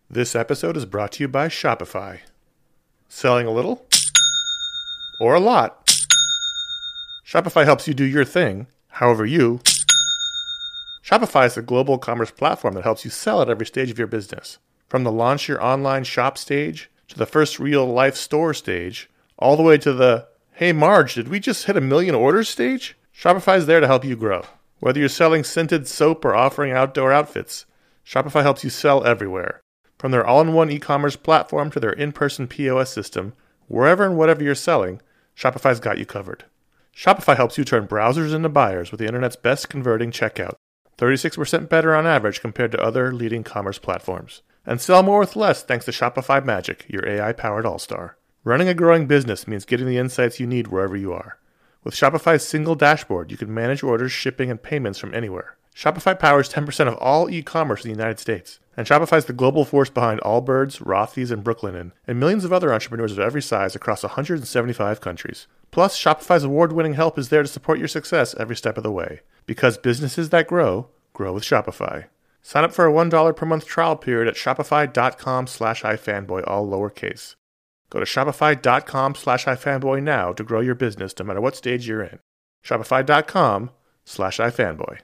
This episode is brought to you by Shopify. Selling a little? Or a lot? Shopify helps you do your thing, however you. Shopify is the global commerce platform that helps you sell at every stage of your business. From the launch your online shop stage, to the first real-life store stage, all the way to the, hey Marge, did we just hit 1 million orders stage? Shopify is there to help you grow. Whether you're selling scented soap or offering outdoor outfits, Shopify helps you sell everywhere. From their all-in-one e-commerce platform to their in-person POS system, wherever and whatever you're selling, Shopify's got you covered. Shopify helps you turn browsers into buyers with the internet's best converting checkout, 36% better on average compared to other leading commerce platforms. And sell more with less thanks to Shopify Magic, your AI-powered all-star. Running a growing business means getting the insights you need wherever you are. With Shopify's single dashboard, you can manage orders, shipping, and payments from anywhere. Shopify powers 10% of all e-commerce in the United States. And Shopify is the global force behind Allbirds, Rothy's, and Brooklinen, and millions of other entrepreneurs of every size across 175 countries. Plus, Shopify's award-winning help is there to support your success every step of the way. Because businesses that grow with Shopify. Sign up for a $1 per month trial period at shopify.com/ifanboy, all lowercase. Go to shopify.com/ifanboy now to grow your business no matter what stage you're in. Shopify.com/ifanboy.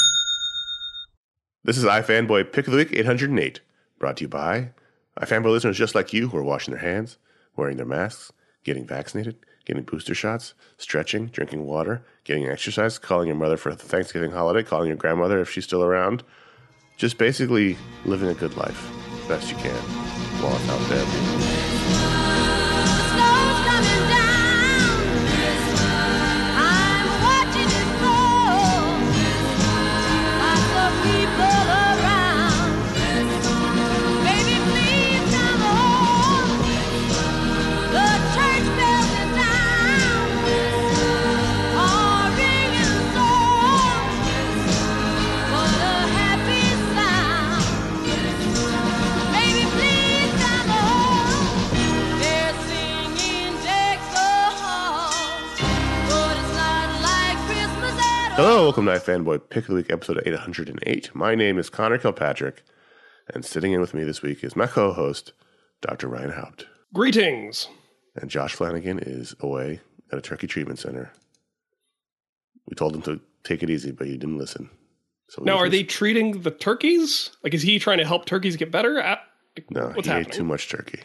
This is iFanboy Pick of the Week 808, brought to you by iFanboy listeners just like you who are washing their hands, wearing their masks, getting vaccinated, getting booster shots, stretching, drinking water, getting exercise, calling your mother for the Thanksgiving holiday, calling your grandmother if she's still around. Just basically living a good life best you can while it's out there. Hello, welcome to iFanboy Pick of the Week, episode 808. My name is Connor Kilpatrick, and sitting in with me this week is my co-host, Dr. Ryan Haupt. Greetings. And Josh Flanagan is away at a turkey treatment center. We told him to take it easy, but he didn't listen. So now, are they treating the turkeys? Like, is he trying to help turkeys get better? No, what's he happening? ate too much turkey.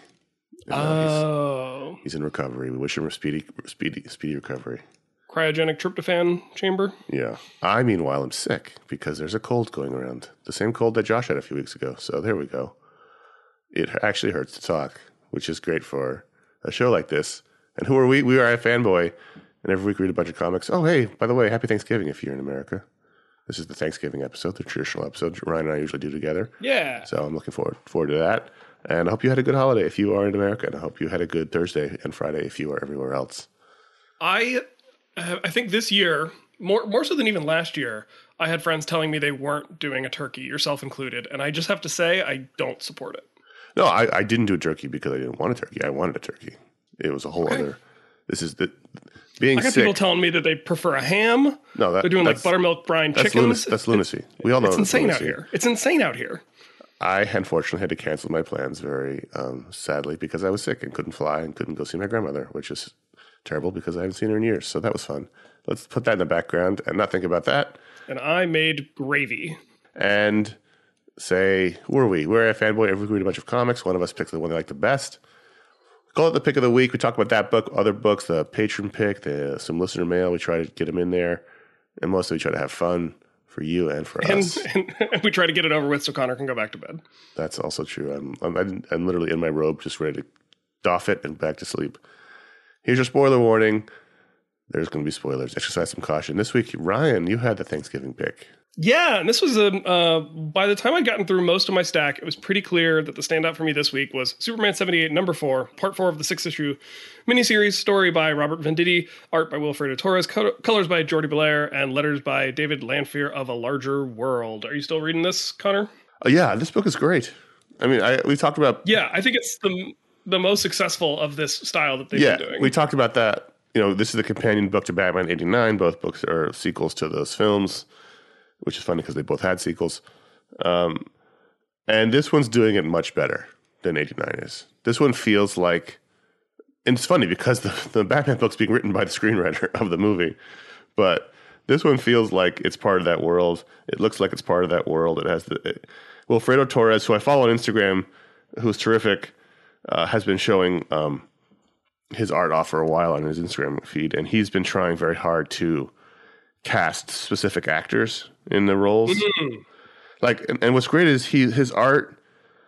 Oh. He's in recovery. We wish him a speedy recovery. Cryogenic tryptophan chamber? Yeah. I, meanwhile, am sick because there's a cold going around. The same cold that Josh had a few weeks ago. So there we go. It actually hurts to talk, which is great for a show like this. And who are we? We are iFanboy. And every week we read a bunch of comics. Oh, hey, by the way, happy Thanksgiving if you're in America. This is the Thanksgiving episode, the traditional episode Ryan and I usually do together. Yeah. So I'm looking forward to that. And I hope you had a good holiday if you are in America. And I hope you had a good Thursday and Friday if you are everywhere else. I think this year, more so than even last year, I had friends telling me they weren't doing a turkey, yourself included. And I just have to say, I don't support it. No, I didn't do a turkey because I didn't want a turkey. I wanted a turkey. It was a whole other. This is the being I got sick. People telling me that they prefer a ham. No, they're doing like buttermilk brine chickens. That's lunacy. We all know it's insane lunacy. out here. It's insane out here. I unfortunately had to cancel my plans very sadly because I was sick and couldn't fly and couldn't go see my grandmother, which is terrible because I haven't seen her in years. So that was fun. Let's put that in the background and not think about that. And I made gravy. And say, who are we? We're iFanboy. Every week we read a bunch of comics. One of us picks the one they like the best. We call it the pick of the week. We talk about that book, other books, the patron pick, some listener mail. We try to get them in there. And mostly we try to have fun for you and for us. And we try to get it over with so Connor can go back to bed. That's also true. I'm literally in my robe just ready to doff it and back to sleep. Here's your spoiler warning. There's going to be spoilers. Exercise some caution. This week, Ryan, you had the Thanksgiving pick. Yeah, and this was by the time I'd gotten through most of my stack, it was pretty clear that the standout for me this week was Superman 78, number 4, part 4 of the 6-issue miniseries, story by Robert Venditti, art by Wilfredo Torres, colors by Jordi Belair, and letters by David Lanfear of A Larger World. Are you still reading this, Connor? Yeah, this book is great. I mean, we talked about... Yeah, I think it's the most successful of this style that they've been doing. We talked about that. You know, this is the companion book to Batman 89. Both books are sequels to those films, which is funny because they both had sequels. And this one's doing it much better than 89 is. This one feels like, and it's funny because the Batman book's being written by the screenwriter of the movie, but this one feels like it's part of that world. It looks like it's part of that world. It has Wilfredo Torres, who I follow on Instagram, who's terrific, has been showing his art off for a while on his Instagram feed, and he's been trying very hard to cast specific actors in the roles. Mm-hmm. Like, and what's great is his art.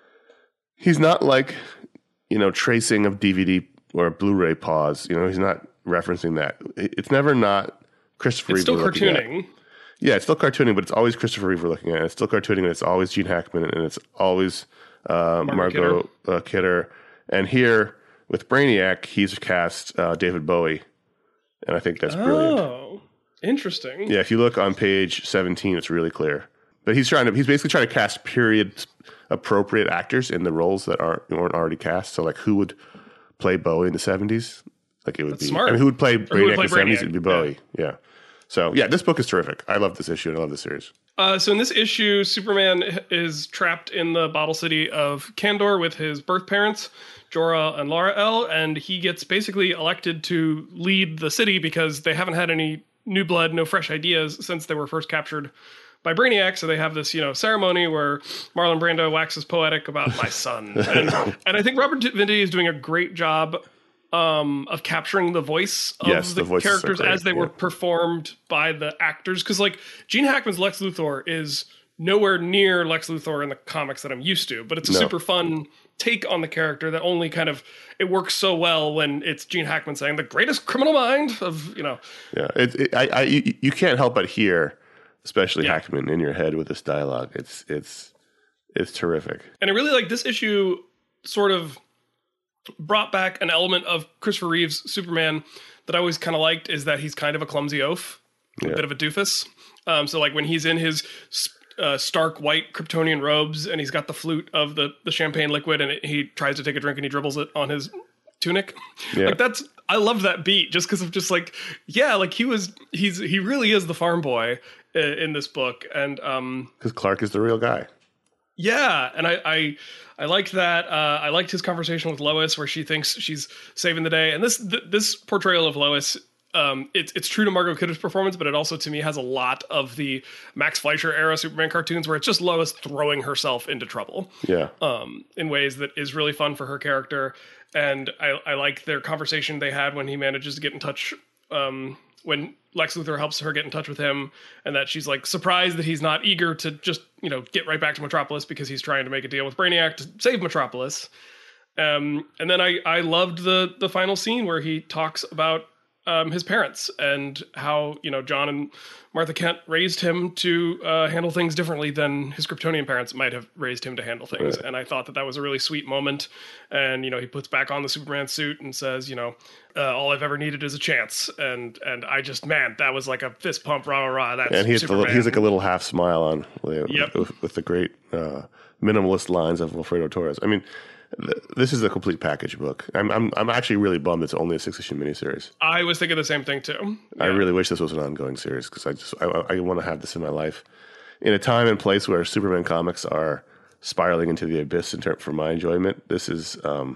He's not like, tracing of DVD or Blu-ray pause. He's not referencing that. It's never not Christopher Reeve. It's still cartooning. Yeah, it's still cartooning, but it's always Christopher Reeve we're looking at. It's still cartooning, and it's always Gene Hackman, and it's always Margot Kidder. And here with Brainiac, he's cast David Bowie, and I think that's brilliant. Oh, interesting. Yeah, if you look on page 17, it's really clear. But he's basically trying to cast period appropriate actors in the roles that weren't already cast. So, like, who would play Bowie in the 70s? Like, it would be smart. I mean, who would play Brainiac in the 70s? It'd be Bowie. Yeah. So, yeah, this book is terrific. I love this issue and I love this series. So in this issue, Superman is trapped in the bottle city of Kandor with his birth parents, Jor-El and Lar-El, and he gets basically elected to lead the city because they haven't had any new blood, no fresh ideas since they were first captured by Brainiac. So they have this, ceremony where Marlon Brando waxes poetic about my son. And I think Robert Venditti is doing a great job of capturing the voice of the characters as they were performed by the actors. Because, like, Gene Hackman's Lex Luthor is nowhere near Lex Luthor in the comics that I'm used to, but it's a super fun take on the character that only it works so well when it's Gene Hackman saying the greatest criminal mind of, Yeah, you can't help but hear, especially Hackman in your head with this dialogue. It's terrific. And I really like this issue sort of brought back an element of Christopher Reeve's Superman that I always kind of liked, is that he's kind of a clumsy oaf, a bit of a doofus. So like when he's in his stark white Kryptonian robes and he's got the flute of the champagne liquid and he tries to take a drink and he dribbles it on his tunic. Yeah. Like I love that beat just because of just like, yeah, like he really is the farm boy in this book. And because Clark is the real guy. Yeah, and I liked that. I liked his conversation with Lois, where she thinks she's saving the day. And this portrayal of Lois, it's true to Margot Kidder's performance, but it also to me has a lot of the Max Fleischer era Superman cartoons, where it's just Lois throwing herself into trouble. Yeah. In ways that is really fun for her character, and I like their conversation they had when he manages to get in touch. When Lex Luthor helps her get in touch with him, and that she's like surprised that he's not eager to just, get right back to Metropolis because he's trying to make a deal with Brainiac to save Metropolis. And then I loved the final scene where he talks about his parents and how, John and Martha Kent raised him to handle things differently than his Kryptonian parents might have raised him to handle things. Right. And I thought that was a really sweet moment. And, he puts back on the Superman suit and says, all I've ever needed is a chance. And I just, man, that was like a fist pump, rah, rah, rah. That's and he's like a little half smile on with the great minimalist lines of Wilfredo Torres. I mean, this is a complete package book. I'm actually really bummed it's only a 6-issue miniseries. I was thinking the same thing too. Yeah. I really wish this was an ongoing series because I want to have this in my life in a time and place where Superman comics are spiraling into the abyss for my enjoyment. This is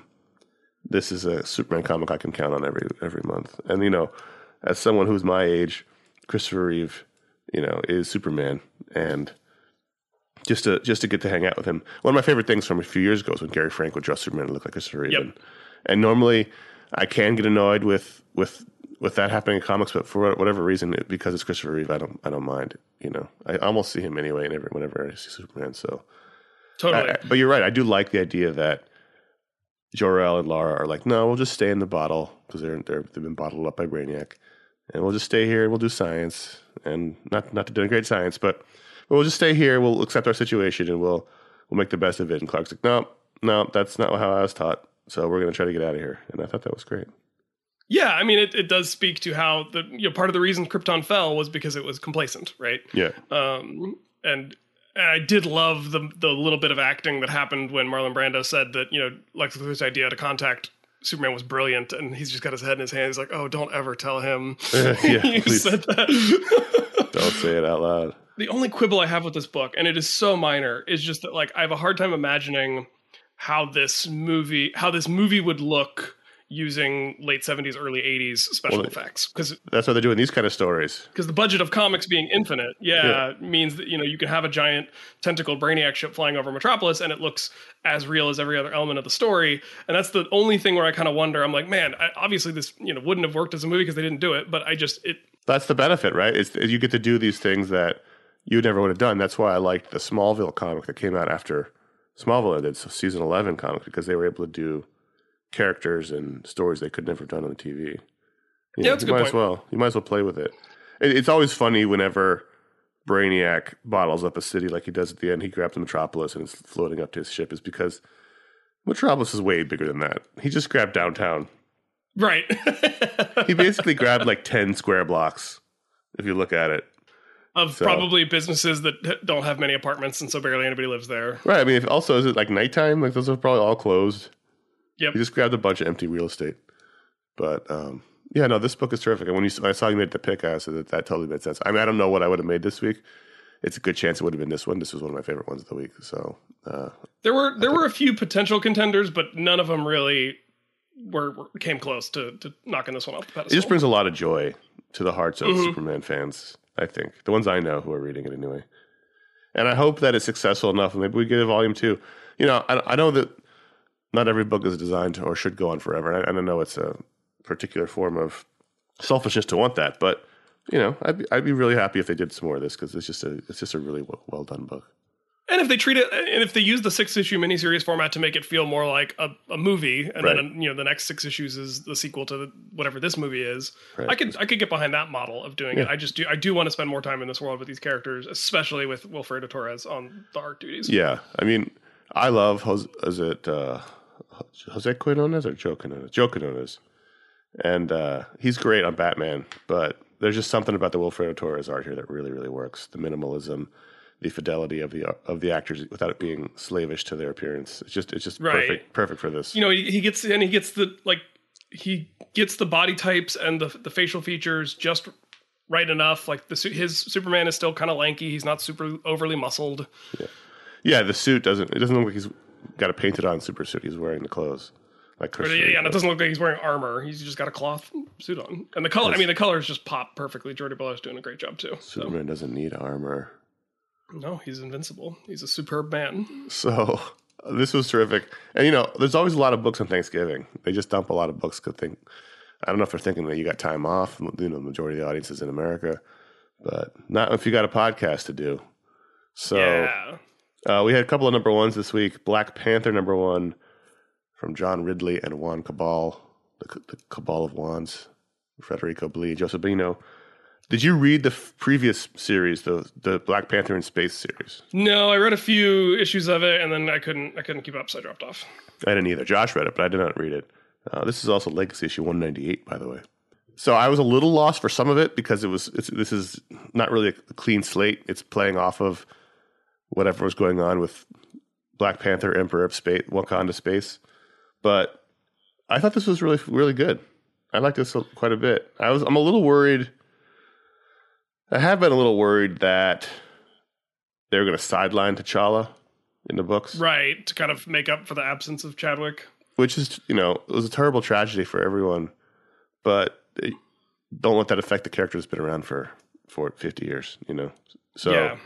a Superman comic I can count on every month. And as someone who's my age, Christopher Reeve, is Superman, and just to get to hang out with him. One of my favorite things from a few years ago was when Gary Frank would draw Superman to look like Christopher Reeve. Yep. And normally I can get annoyed with that happening in comics, but for whatever reason, because it's Christopher Reeve, I don't mind. I almost see him anyway, whenever I see Superman. So totally. But you're right. I do like the idea that Jor-El and Lara are like, no, we'll just stay in the bottle because they've been bottled up by Brainiac, and we'll just stay here and we'll do science, and not to denigrate science, but we'll just stay here. We'll accept our situation and we'll make the best of it. And Clark's like, no, that's not how I was taught. So we're going to try to get out of here. And I thought that was great. Yeah, I mean, it does speak to how part of the reason Krypton fell was because it was complacent, right? Yeah. And I did love the little bit of acting that happened when Marlon Brando said that Lex Luthor's idea to contact Superman was brilliant, and he's just got his head in his hand. He's like, "Oh, don't ever tell him you said that." Don't say it out loud. The only quibble I have with this book, and it is so minor, is just that like I have a hard time imagining how this movie would look using late 70s, early 80s special effects. Because that's why they're doing these kind of stories. Because the budget of comics being infinite, means that you can have a giant tentacled Brainiac ship flying over Metropolis, and it looks as real as every other element of the story. And that's the only thing where I kind of wonder. I'm like, man, obviously this wouldn't have worked as a movie because they didn't do it. But that's the benefit, right? Is you get to do these things that you never would have done. That's why I liked the Smallville comic that came out after Smallville ended, so season 11 comic, because they were able to do characters and stories they could never have done on the TV. That's a good point. You might as well play with it. It's always funny whenever Brainiac bottles up a city like he does at the end. He grabs the Metropolis and it's floating up to his ship, is because Metropolis is way bigger than that. He just grabbed downtown. Right. He basically grabbed like 10 square blocks, if you look at it. Probably businesses that don't have many apartments, and so barely anybody lives there. Right. I mean, is it like nighttime? Like those are probably all closed. Yep. He just grabbed a bunch of empty real estate. But this book is terrific. And when I saw you made the pick, I said that totally made sense. I mean, I don't know what I would have made this week. It's a good chance it would have been this one. This was one of my favorite ones of the week. So there were a few potential contenders, but none of them really came close to knocking this one off the pedestal. It just brings a lot of joy to the hearts of Superman fans, I think. The ones I know who are reading it anyway. And I hope that it's successful enough, and maybe we get a volume 2. I know that not every book is designed to or should go on forever. And I know it's a particular form of selfishness to want that, but I'd be really happy if they did some more of this, because it's just a really well done book. And if they treat it, and if they use the 6-issue miniseries format to make it feel more like a movie, and then the next 6 issues is the sequel to whatever this movie is, right. I could get behind that model of doing it. I do want to spend more time in this world with these characters, especially with Wilfredo Torres on the art duties. Yeah, I mean, I love Jose Quinones or Joe Quinones? Joe Quinones. And he's great on Batman, but there's just something about the Wilfredo Torres art here that really, really works. The minimalism, the fidelity of the actors without it being slavish to their appearance. It's just right. perfect for this. He gets the body types and the facial features just right enough. Like his Superman is still kind of lanky. He's not super overly muscled. Yeah. The suit doesn't look like he's got a painted on super suit. He's wearing the clothes. Like and it doesn't look like he's wearing armor. He's just got a cloth suit on. And the color, the colors just pop perfectly. Jordi Bello's doing a great job too. Superman doesn't need armor. No, he's invincible. He's a superb man. So this was terrific. And there's always a lot of books on Thanksgiving. They just dump a lot of books. I don't know if they're thinking that you got time off. The majority of the audience is in America, but not if you got a podcast to do. So we had a couple of number ones this week. Black Panther number 1 from John Ridley and Juan Cabal, the Cabal of Juans, Federico Blee, Joseph Bino. Did you read the previous series, the Black Panther in Space series? No, I read a few issues of it, and then I couldn't keep up, so I dropped off. I didn't either. Josh read it, but I did not read it. This is also Legacy issue 198, by the way. So I was a little lost for some of it because this is not really a clean slate. It's playing off of whatever was going on with Black Panther, Emperor of Space, Wakanda Space. But I thought this was really, really good. I liked this quite a bit. I'm a little worried. I have been a little worried that they're going to sideline T'Challa in the books. Right, to kind of make up for the absence of Chadwick. Which is, it was a terrible tragedy for everyone. But don't let that affect the character that's been around for 50 years, So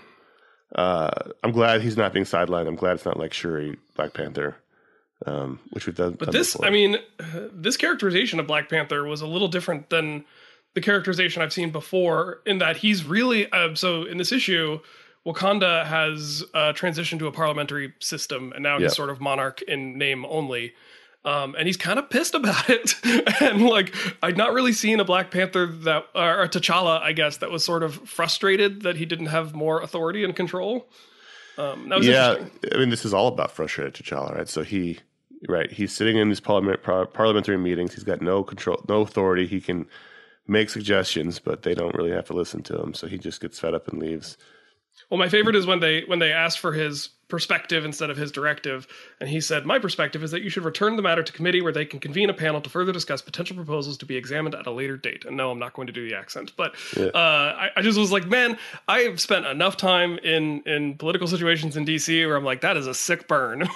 I'm glad he's not being sidelined. I'm glad it's not like Shuri, Black Panther. Which we've done. But this, before. This characterization of Black Panther was a little different than the characterization I've seen before, in that he's really, so in this issue, Wakanda has transitioned to a parliamentary system, and now he's sort of monarch in name only. And he's kind of pissed about it. And I'd not really seen a Black Panther or a T'Challa, I guess, that was sort of frustrated that he didn't have more authority and control. That was interesting. This is all about frustrated T'Challa, right? So he's sitting in these parliamentary meetings. He's got no control, no authority. He can make suggestions, but they don't really have to listen to him. So he just gets fed up and leaves. Well, my favorite is when they asked for his perspective instead of his directive. And he said, my perspective is that you should return the matter to committee where they can convene a panel to further discuss potential proposals to be examined at a later date. And no, I'm not going to do the accent, but I just was like, man, I have spent enough time in political situations in DC where I'm like, that is a sick burn.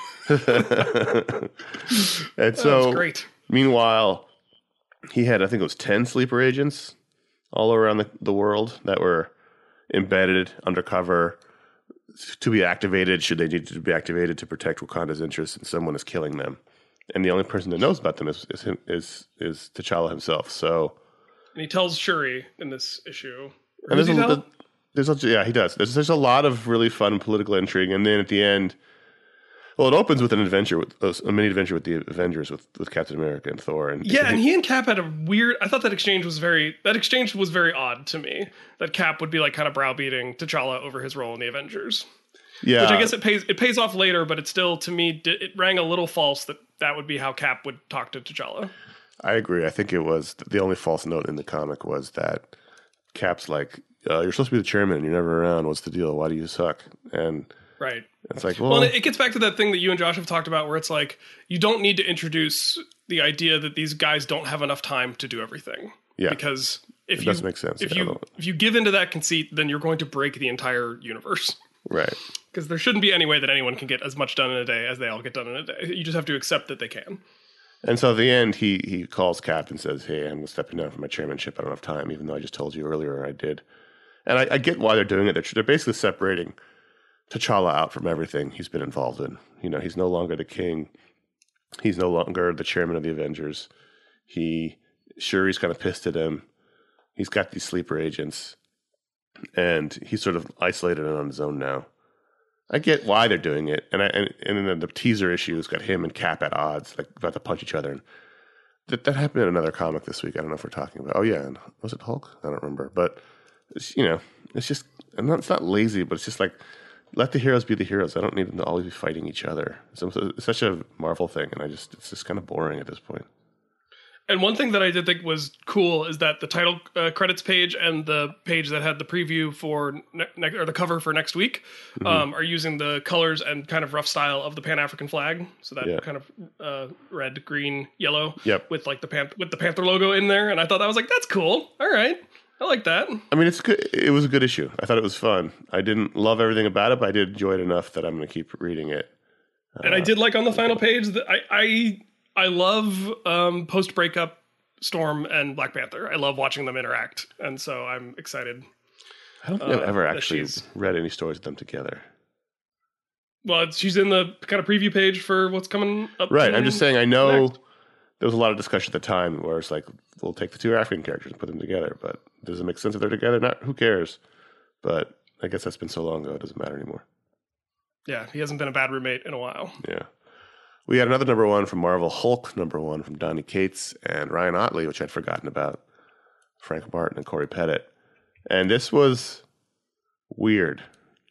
And so, was great. Meanwhile, he had, I think it was 10 sleeper agents all around the world that were embedded undercover to be activated should they need to be activated to protect Wakanda's interests, and someone is killing them. And the only person that knows about them is T'Challa himself. So, and he tells Shuri in this issue. And he does. There's a lot of really fun political intrigue, and then at the end, well, it opens with an adventure a mini adventure with the Avengers with Captain America and Thor. And he and Cap had a weird. I thought that exchange was very odd to me. That Cap would be like kind of browbeating T'Challa over his role in the Avengers. Yeah, which I guess it pays off later, but it still, to me, it rang a little false that would be how Cap would talk to T'Challa. I agree. I think it was the only false note in the comic was that Cap's like, "You're supposed to be the chairman, and you're never around. What's the deal? Why do you suck?" And right. It's like, well, it gets back to that thing that you and Josh have talked about where it's like, you don't need to introduce the idea that these guys don't have enough time to do everything. Yeah. Because it doesn't make sense. If you give into that conceit, then you're going to break the entire universe. Right. Because there shouldn't be any way that anyone can get as much done in a day as they all get done in a day. You just have to accept that they can. And so at the end, he calls Cap and says, "Hey, I'm stepping down from my chairmanship. I don't have time, even though I just told you earlier I did." And I get why they're doing it. They're basically separating T'Challa out from everything he's been involved in. You know, he's no longer the king. He's no longer the chairman of the Avengers. Shuri's kind of pissed at him. He's got these sleeper agents, and he's sort of isolated and on his own now. I get why they're doing it, and then the teaser issue has got him and Cap at odds, like about to punch each other. And that happened in another comic this week. I don't know if we're talking about. Oh yeah, and was it Hulk? I don't remember, but it's just, it's not lazy, but it's just like, let the heroes be the heroes. I don't need them to always be fighting each other. It's such a Marvel thing, and it's just kind of boring at this point. And one thing that I did think was cool is that the title credits page and the page that had the preview for or the cover for next week are using the colors and kind of rough style of the Pan-African flag. So that kind of red, green, yellow with like the Panther logo in there. And I thought that was like, that's cool. All right. I like that. I mean, it's good. It was a good issue. I thought it was fun. I didn't love everything about it, but I did enjoy it enough that I'm going to keep reading it. And I did like on the final page that I love post-breakup Storm and Black Panther. I love watching them interact, and so I'm excited. I don't think I've ever actually read any stories of them together. Well, she's in the kind of preview page for what's coming up. Right. I'm just saying, I know there was a lot of discussion at the time where it's like, we'll take the two African characters and put them together, but does it make sense if they're together? Not, who cares? But I guess that's been so long ago, it doesn't matter anymore. Yeah, he hasn't been a bad roommate in a while. Yeah. We had another #1 from Marvel, Hulk #1 from Donny Cates and Ryan Ottley, which I'd forgotten about, Frank Martin and Corey Pettit. And this was weird.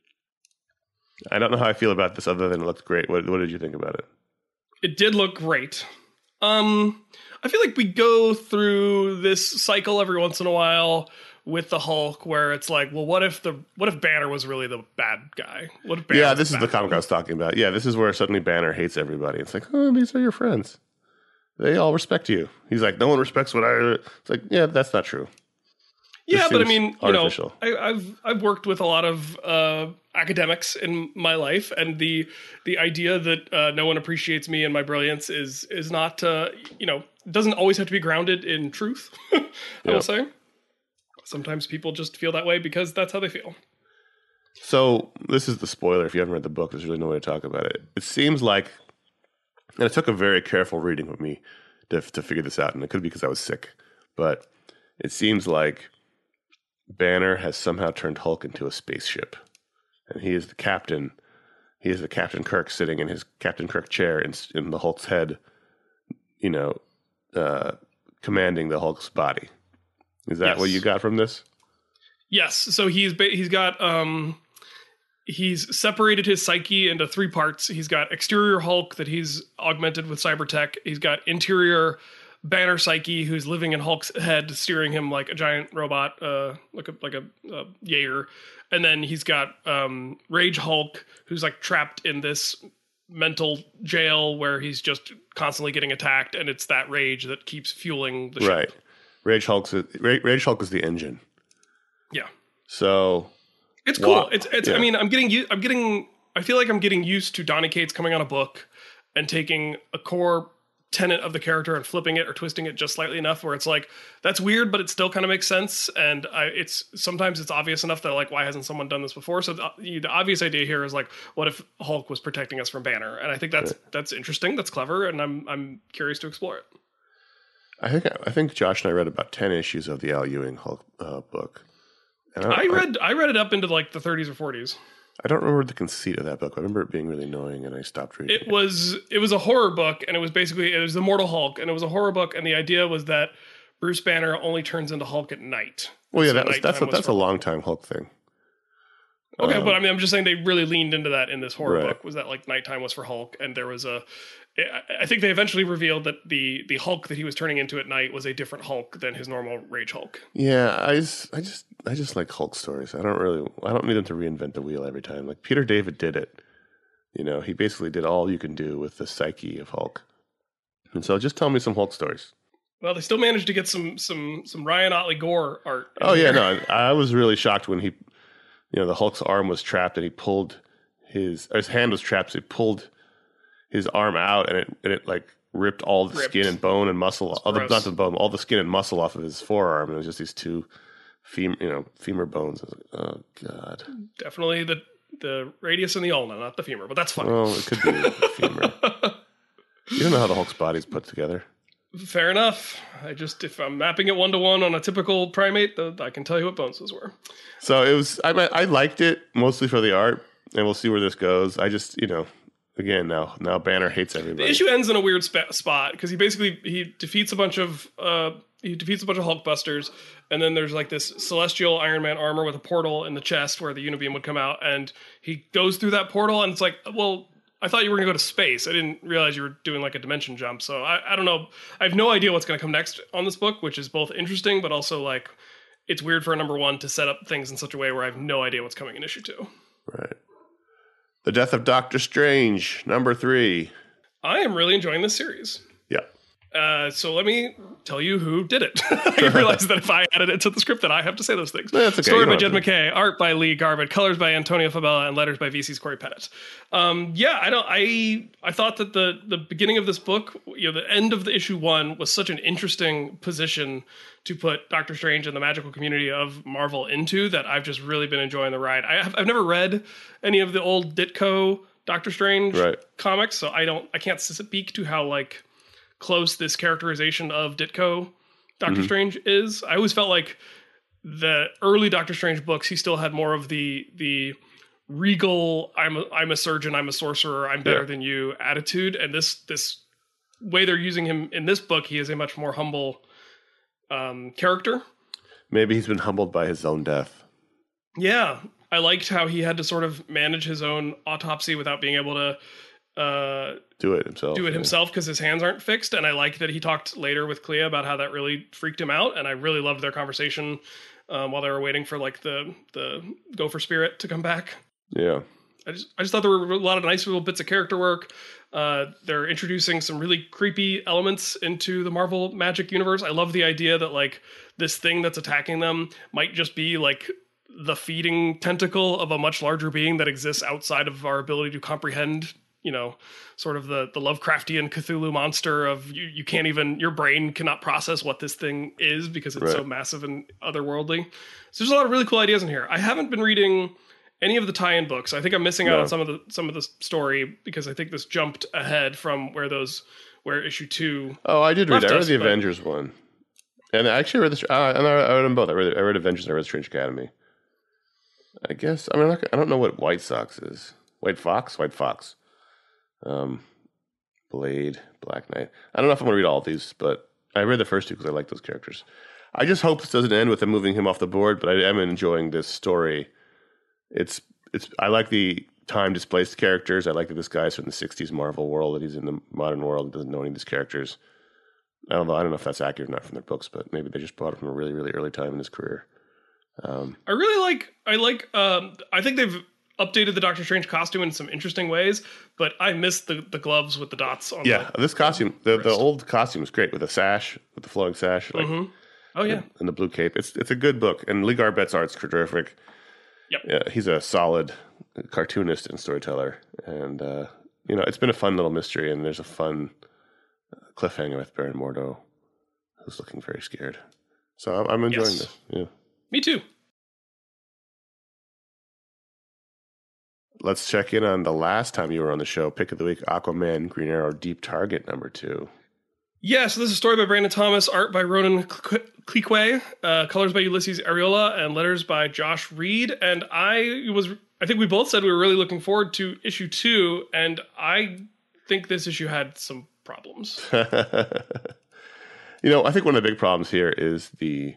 I don't know how I feel about this other than it looked great. What did you think about it? It did look great. I feel like we go through this cycle every once in a while with the Hulk where it's like, well, what if Banner was really the bad guy? What if Banner this is the comic I was talking about. Yeah, this is where suddenly Banner hates everybody. It's like, oh, these are your friends. They all respect you. He's like, no one respects what I... It's like, yeah, that's not true. Yeah, but I mean, artificial. I've worked with a lot of academics in my life, and the idea that no one appreciates me and my brilliance is not doesn't always have to be grounded in truth. I will say. Sometimes people just feel that way because that's how they feel. So this is the spoiler. If you haven't read the book, there's really no way to talk about it. It seems like, and it took a very careful reading with me to figure this out, and it could be because I was sick, but it seems like Banner has somehow turned Hulk into a spaceship, and he is the captain. He is the Captain Kirk sitting in his Captain Kirk chair in the Hulk's head, commanding the Hulk's body. Is that what you got from this? Yes. So he's separated his psyche into 3 parts. He's got exterior Hulk that he's augmented with cyber tech. He's got interior Banner Psyche, who's living in Hulk's head, steering him like a giant robot, like a Jaeger. And then he's got Rage Hulk, who's like trapped in this mental jail where he's just constantly getting attacked, and it's that rage that keeps fueling the ship. Right. Rage Hulk is the engine. Yeah. So it's cool. It's yeah. I mean, I feel like I'm getting used to Donny Cates coming on a book and taking a core tenet of the character and flipping it or twisting it just slightly enough where it's like, that's weird, but it still kind of makes sense. And sometimes it's obvious enough that like, why hasn't someone done this before? So the obvious idea here is like, what if Hulk was protecting us from Banner? And I think that's interesting. That's clever. And I'm curious to explore it. I think Josh and I read about 10 issues of the Al Ewing Hulk book. And I read it up into like the 30s or 40s. I don't remember the conceit of that book. I remember it being really annoying, and I stopped reading it. It was a horror book, and it was the Mortal Hulk, and it was a horror book, and the idea was that Bruce Banner only turns into Hulk at night. Well, yeah, that's a long time Hulk thing. Okay, but I mean, I'm just saying they really leaned into that in this horror book. Was that like nighttime was for Hulk, and there was I think they eventually revealed that the Hulk that he was turning into at night was a different Hulk than his normal Rage Hulk. Yeah, I just like Hulk stories. I don't need them to reinvent the wheel every time. Like Peter David did it. You know, he basically did all you can do with the psyche of Hulk. And so just tell me some Hulk stories. Well, they still managed to get some Ryan Otley Gore art. Oh yeah, no, I was really shocked when the Hulk's arm was trapped and he pulled his hand was trapped, so he pulled his arm out and it like ripped all the skin and bone and muscle, not the bone, all the skin and muscle off of his forearm. And it was just these two femur bones. I was like, oh God. Definitely the radius and the ulna, not the femur, but that's fine. Well, it could be the femur. You don't know how the Hulk's body's put together. Fair enough. If I'm mapping it 1-to-1 on a typical primate, I can tell you what bones those were. So I liked it mostly for the art, and we'll see where this goes. I just, again, now Banner hates everybody. The issue ends in a weird spot because he defeats a bunch of Hulkbusters, and then there's like this celestial Iron Man armor with a portal in the chest where the Unibeam would come out, and he goes through that portal, and it's like, well, I thought you were going to go to space. I didn't realize you were doing like a dimension jump. So I don't know. I have no idea what's going to come next on this book, which is both interesting, but also like it's weird for a number 1 to set up things in such a way where I have no idea what's coming in issue 2. Right. The Death of Doctor Strange, number 3. I am really enjoying this series. Yeah. So let me tell you who did it. I realized that if I added it to the script, that I have to say those things. That's okay. Story by Jed MacKay, art by Lee Garvin, colors by Antonio Fabella, and letters by VC's Corey Pettit. I thought that the beginning of this book, the end of the issue 1 was such an interesting position to put Doctor Strange and the magical community of Marvel into that I've just really been enjoying the ride. I've never read any of the old Ditko Doctor Strange comics, so I can't speak to how like close this characterization of Ditko Doctor Strange is. I always felt like the early Doctor Strange books, he still had more of the regal, I'm a surgeon, I'm a sorcerer, I'm better than you attitude. And this way they're using him in this book, he is a much more humble character. Maybe he's been humbled by his own death. Yeah. I liked how he had to sort of manage his own autopsy without being able to do it himself because his hands aren't fixed. And I like that he talked later with Clea about how that really freaked him out, and I really loved their conversation while they were waiting for like the Gopher Spirit to come back. I just thought there were a lot of nice little bits of character work. They're introducing some really creepy elements into the Marvel Magic universe. I love the idea that like this thing that's attacking them might just be like the feeding tentacle of a much larger being that exists outside of our ability to comprehend, sort of the Lovecraftian Cthulhu monster of you can't even, your brain cannot process what this thing is because it's so massive and otherworldly. So there's a lot of really cool ideas in here. I haven't been reading any of the tie-in books. I think I'm missing out on some of the story because I think this jumped ahead from where issue 2. Oh, I did read it. I read the Avengers one. And I actually read I read them both. I read Avengers and I read Strange Academy. I guess, I don't know what White Sox is. White Fox? Blade, Black Knight. I don't know if I'm going to read all of these, but I read the first 2 because I like those characters. I just hope this doesn't end with them moving him off the board, but I am enjoying this story. I like the time displaced characters. I like that this guy's from the 60s Marvel world, that he's in the modern world and doesn't know any of these characters. I don't know if that's accurate or not from their books, but maybe they just brought it from a really, really early time in his career. I think they've updated the Doctor Strange costume in some interesting ways, but I miss the gloves with the dots on. Yeah, this costume, the old costume is great with the sash, with the flowing sash. Like, oh yeah, and the blue cape. It's a good book, and Lee Garbett's art's terrific. Yep. Yeah, he's a solid cartoonist and storyteller, and it's been a fun little mystery, and there's a fun cliffhanger with Baron Mordo, who's looking very scared. So I'm enjoying this. Yeah, me too. Let's check in on the last time you were on the show. Pick of the week: Aquaman, Green Arrow, Deep Target #2. Yeah, so this is a story by Brandon Thomas, art by Ronan Cliquet, colors by Ulysses Areola, and letters by Josh Reed. And I think we both said we were really looking forward to issue 2, and I think this issue had some problems. I think one of the big problems here is the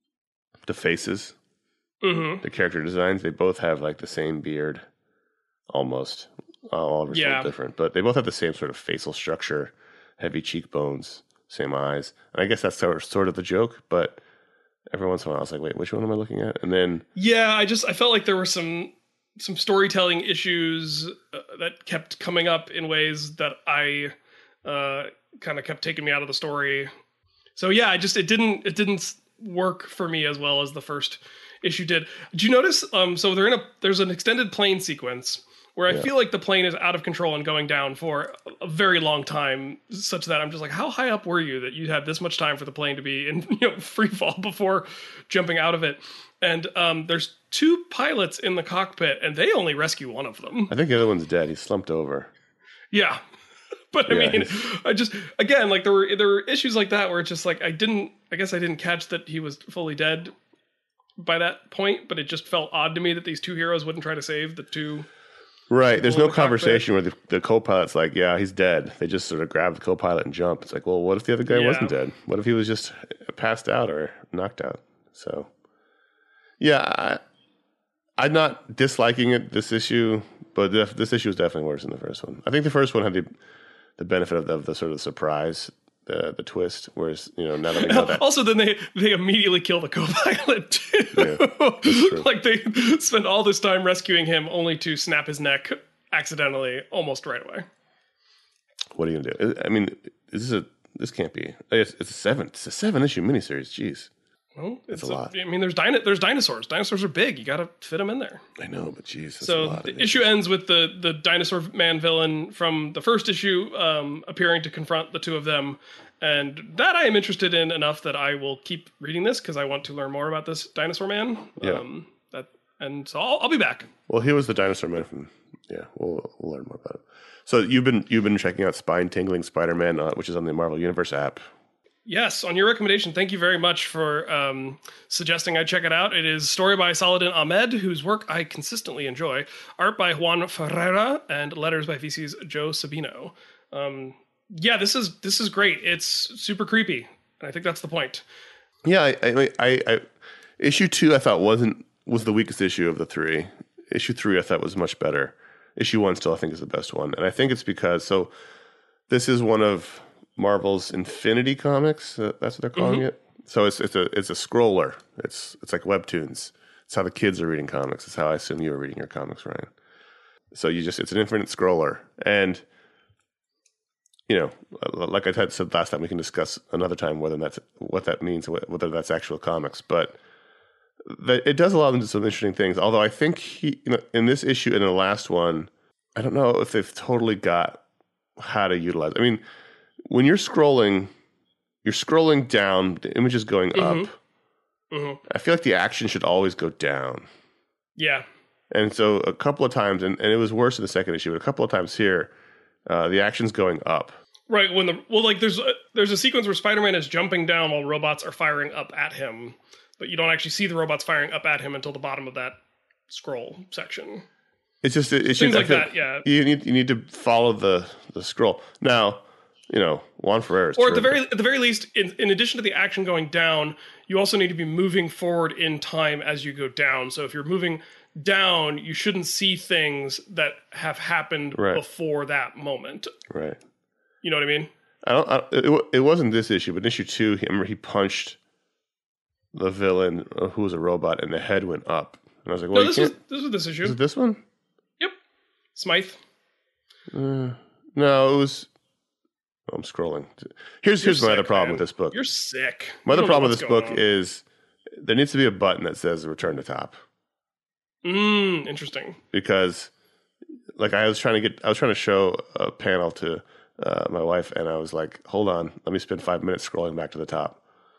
faces, the character designs. They both have like the same beard, almost. All of them are a little different, but they both have the same sort of facial structure. Heavy cheekbones, same eyes. And I guess that's sort of the joke, but every once in a while I was like, wait, which one am I looking at? And then... Yeah, I felt like there were some storytelling issues that kept coming up in ways that I kind of kept taking me out of the story. So yeah, it didn't work for me as well as the first issue did. Did you notice, so there's an extended plane sequence where I feel like the plane is out of control and going down for a very long time, such that I'm just like, how high up were you that you had this much time for the plane to be in free fall before jumping out of it? And there's 2 pilots in the cockpit, and they only rescue one of them. I think the other one's dead. He's slumped over. Yeah. But I mean, again, like there were issues like that where it's just like I guess I didn't catch that he was fully dead by that point, but it just felt odd to me that these 2 heroes wouldn't try to save the 2. Right. There's no conversation where the co-pilot's like, yeah, he's dead. They just sort of grab the co-pilot and jump. It's like, well, what if the other guy wasn't dead? What if he was just passed out or knocked out? So, yeah, I'm not disliking it, this issue, but this issue is definitely worse than the first one. I think the first one had the benefit of the sort of surprise, the twist, whereas, now that we know that. Also, then they immediately kill the co-pilot, too. Yeah, like, they spend all this time rescuing him only to snap his neck accidentally almost right away. What are you going to do? I mean, this can't be. It's a 7-issue miniseries. Jeez. Well, it's a lot. I mean, there's dinosaurs. Dinosaurs are big. You got to fit them in there. I know, but geez. So the issue ends with the dinosaur man villain from the first issue appearing to confront the 2 of them. And that I am interested in enough that I will keep reading this because I want to learn more about this dinosaur man. Yeah. And so I'll be back. Well, he was the dinosaur man from... Yeah, we'll learn more about it. So you've been checking out Spine Tingling Spider-Man, which is on the Marvel Universe app. Yes, on your recommendation. Thank you very much for suggesting I check it out. It is story by Saladin Ahmed, whose work I consistently enjoy. Art by Juan Ferreira and letters by VC's Joe Sabino. Yeah, this is great. It's super creepy, and I think that's the point. Yeah, I issue 2 I thought was the weakest issue of the 3. Issue 3 I thought was much better. Issue 1 still I think is the best one, and I think it's because this is one of Marvel's Infinity Comics. That's what they're calling it. So it's a scroller. It's like webtoons. It's how the kids are reading comics. It's how I assume you were reading your comics, Ryan. So it's an infinite scroller, and like I had said last time, we can discuss another time whether that's what that means, whether that's actual comics. But it does allow them to do some interesting things. Although I think in this issue and in the last one, I don't know if they've totally got how to utilize. I mean, when you're scrolling down, the image is going up. I feel like the action should always go down. Yeah. And so a couple of times, and it was worse in the second issue, but a couple of times here, the action's going up. Right. There's a sequence where Spider-Man is jumping down while robots are firing up at him, but you don't actually see the robots firing up at him until the bottom of that scroll section. It's just things like that. Yeah. You need to follow the scroll now. Juan Ferreira. Or at the very least, in addition to the action going down, you also need to be moving forward in time as you go down. So if you're moving down, you shouldn't see things that have happened before that moment. Right. You know what I mean? It wasn't this issue, but in issue 2, he punched the villain who was a robot, and the head went up. And I was like, "Well, this was this issue. Is it this one?" Yep, Smythe. No, it was. Oh, I'm scrolling. Here's my other problem with this book. You're sick. My other problem with this book is there needs to be a button that says "Return to Top." Interesting. Because, like, I was trying to show a panel to my wife, and I was like, "Hold on, let me spend 5 minutes scrolling back to the top."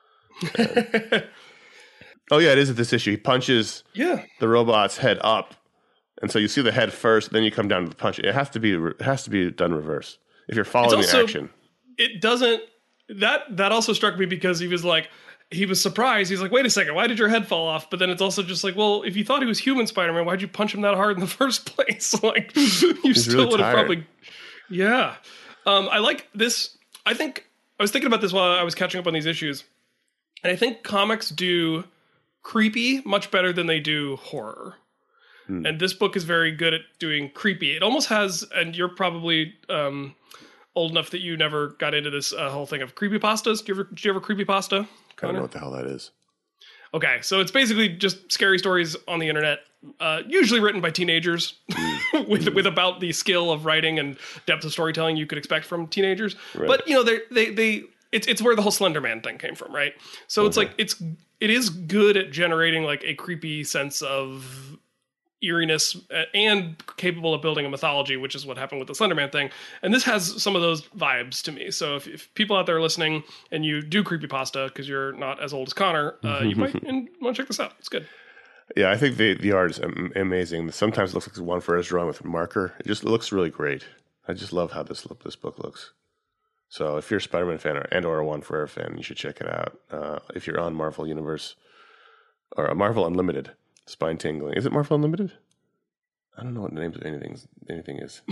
Oh yeah, it is at this issue. He punches the robot's head up, and so you see the head first, then you come down to the punch. It has to be done reverse if you're following the action. It doesn't. That also struck me because he was surprised. He's like, "Wait a second, why did your head fall off?" But then it's also just like, well, if you thought he was human Spider-Man, why'd you punch him that hard in the first place? Like, you still really would have tired. probably. Yeah, I like this. I think I was thinking about this while I was catching up on these issues, and I think comics do creepy much better than they do horror. And this book is very good at doing creepy. It almost has, and you're probably old enough that you never got into this whole thing of creepypastas. Did you ever creepypasta? I don't know what the hell that is. Okay, so it's basically just scary stories on the internet, usually written by teenagers, with about the skill of writing and depth of storytelling you could expect from teenagers. Right. But it's where the whole Slender Man thing came from, right? So it's like it is good at generating like a creepy sense of eeriness and capable of building a mythology, which is what happened with the Slender Man thing. And this has some of those vibes to me. So if people out there are listening and you do creepypasta because you're not as old as Connor, you might want to check this out. It's good. Yeah, I think the art is amazing. Sometimes it looks like one first drawing with a marker. It looks really great. I just love how this book looks. So if you're a Spider-Man fan or a One Forever fan, you should check it out. If you're on Marvel Universe or Marvel Unlimited, spine tingling. Is it Marvel Unlimited? I don't know what the names of anything is.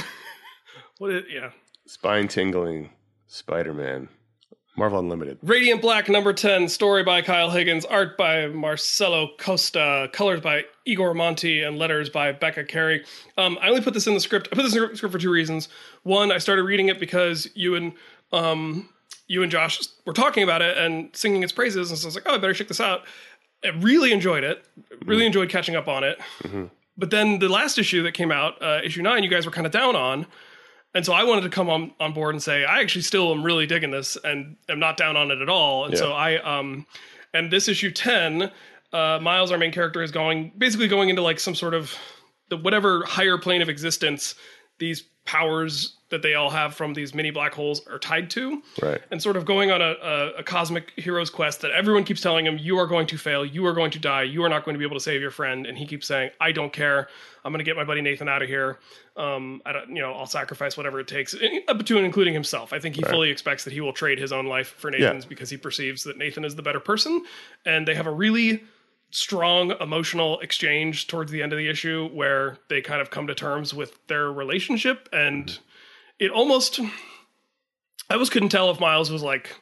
Spine tingling Spider-Man. Marvel Unlimited. Radiant Black number 10, story by Kyle Higgins, art by Marcelo Costa, colors by Igor Monti, and letters by Becca Carey. I only put this in the script. I put this in the script for 2 reasons. One, I started reading it because you and Josh were talking about it and singing its praises, and so I was like, oh, I better check this out. I really enjoyed it. Really enjoyed catching up on it. Mm-hmm. But then the last issue that came out, issue 9, you guys were kind of down on. And so I wanted to come on board and say, I actually still am really digging this and am not down on it at all. And so and this issue 10, Miles, our main character, is going into like some sort of whatever higher plane of existence these powers that they all have from these mini black holes are tied to. Right. And sort of going on a cosmic hero's quest that everyone keeps telling him, you are going to fail, you are going to die, you are not going to be able to save your friend. And he keeps saying, I don't care. I'm going to get my buddy Nathan out of here. I'll sacrifice whatever it takes, up to and including himself. I think he fully expects that he will trade his own life for Nathan's because he perceives that Nathan is the better person. And they have a really strong emotional exchange towards the end of the issue where they kind of come to terms with their relationship. And it almost, I almost couldn't tell if Miles was like,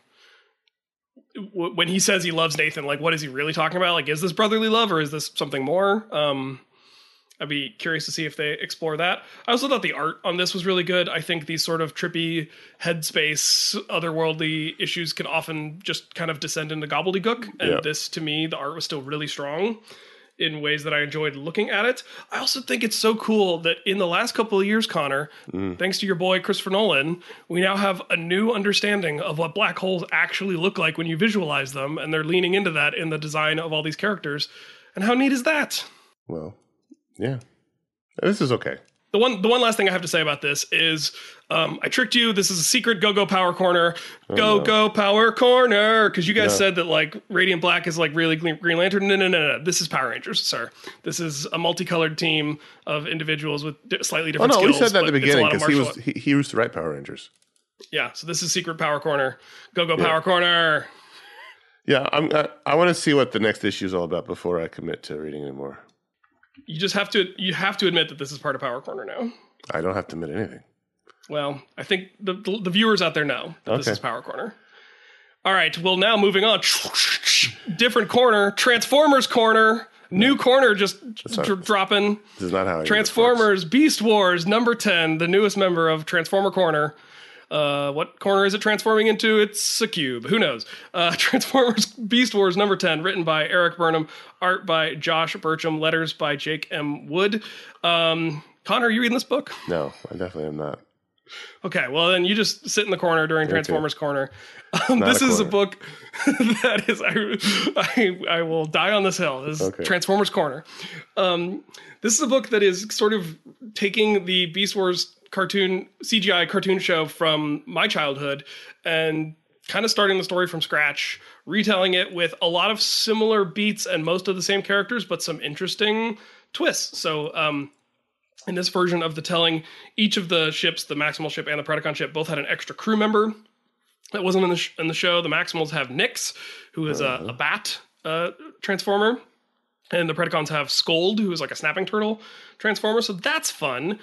when he says he loves Nathan, like, what is he really talking about? Like, is this brotherly love or is this something more? I'd be curious to see if they explore that. I also thought the art on this was really good. I think these sort of trippy headspace, otherworldly issues can often just kind of descend into gobbledygook. And this, to me, the art was still really strong in ways that I enjoyed looking at it. I also think it's so cool that in the last couple of years, Connor, thanks to your boy Christopher Nolan, we now have a new understanding of what black holes actually look like when you visualize them. And they're leaning into that in the design of all these characters. And how neat is that? Well, yeah, this is okay. The one last thing I have to say about this is I tricked you. This is a secret Go-Go Power Corner. Go-Go Power Corner. Because you guys said that like Radiant Black is like really Green Lantern. No. This is Power Rangers, sir. This is a multicolored team of individuals with slightly different skills. We said that at the beginning because he used to write Power Rangers. Yeah, so this is Secret Power Corner. Go-Go Power Corner. Yeah, I want to see what the next issue is all about before I commit to reading anymore. You have to admit that this is part of Power Corner now. I don't have to admit anything. Well, I think the viewers out there know that this is Power Corner. All right, well, now moving on. Different corner, Transformers corner. New corner just dropping. This is not how Transformers Beast Wars number 10, the newest member of Transformer Corner. What corner is it transforming into? It's a cube. Who knows? Transformers Beast Wars number 10, written by Eric Burnham, art by Josh Burcham, letters by Jake M. Wood. Connor, are you reading this book? No, I definitely am not. Okay, well then you just sit in the corner during Transformers Corner. Not This is a book that is I will die on this hill. This is Transformers Corner. This is a book that is sort of taking the Beast Wars CGI cartoon show from my childhood and kind of starting the story from scratch, retelling it with a lot of similar beats and most of the same characters, but some interesting twists. So in this version of the telling, each of the ships, the Maximal ship and the Predacon ship, both had an extra crew member that wasn't in the show. The Maximals have Nyx, who is a bat transformer, and the Predacons have Scold, who is like a snapping turtle transformer. So that's fun.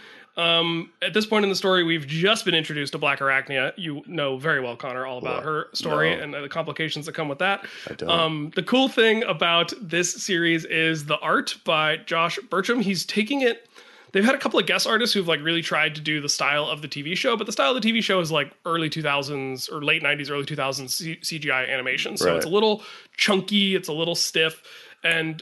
At this point in the story, we've just been introduced to Black Arachnia. You know very well, Connor, all about her story and the complications that come with that. I don't. The cool thing about this series is the art by Josh Burcham. He's taking it. They've had a couple of guest artists who've like really tried to do the style of the TV show, but the style of the TV show is like early 2000s or late 90s, early 2000s CGI animation. So It's a little chunky, it's a little stiff. And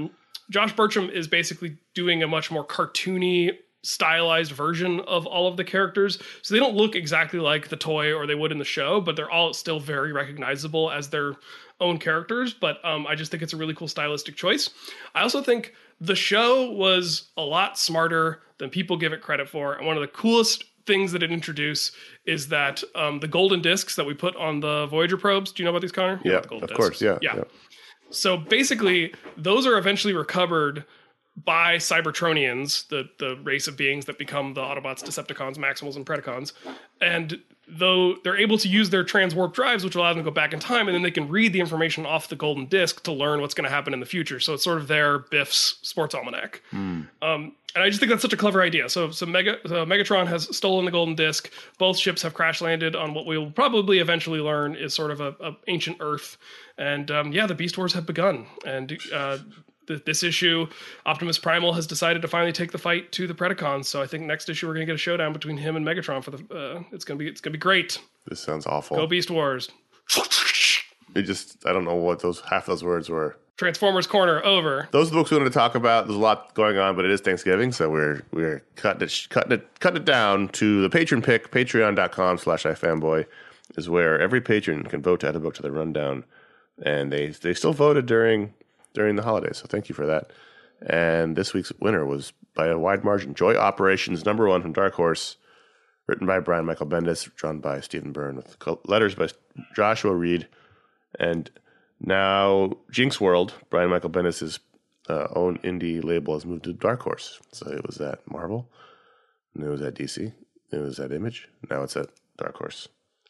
Josh Burcham is basically doing a much more cartoony, stylized version of all of the characters. So they don't look exactly like the toy or they would in the show, but they're all still very recognizable as their own characters. But I just think it's a really cool stylistic choice. I also think the show was a lot smarter than people give it credit for. And one of the coolest things that it introduced is that the golden discs that we put on the Voyager probes. Do you know about these, Connor? Yeah, of course. Yeah. So basically, those are eventually recovered by Cybertronians, the race of beings that become the Autobots, Decepticons, Maximals, and Predacons. And though they're able to use their transwarp drives, which allows them to go back in time, and then they can read the information off the golden disc to learn what's going to happen in the future. So it's sort of their Biff's sports almanac. And I just think that's such a clever idea. So Megatron has stolen the golden disc. Both ships have crash landed on what we will probably eventually learn is sort of a ancient Earth. And the Beast Wars have begun. And this issue, Optimus Primal has decided to finally take the fight to the Predacons. So I think next issue we're going to get a showdown between him and Megatron for the. It's gonna be great. This sounds awful. Go Beast Wars. I don't know what half those words were. Transformers Corner over. Those are the books we wanted to talk about. There's a lot going on, but it is Thanksgiving, so we're cutting it down to the patron pick. Patreon.com/ifanboy is where every patron can vote to add a book to their rundown, and they still voted during the holidays. So thank you for that. And this week's winner was by a wide margin. Joy Operations #1 from Dark Horse, written by Brian Michael Bendis, drawn by Stephen Byrne, with letters by Joshua Reed, and now Jinx World, Brian Michael Bendis' own indie label, has moved to Dark Horse. So it was at Marvel, and it was at DC, it was at Image, now it's at Dark Horse.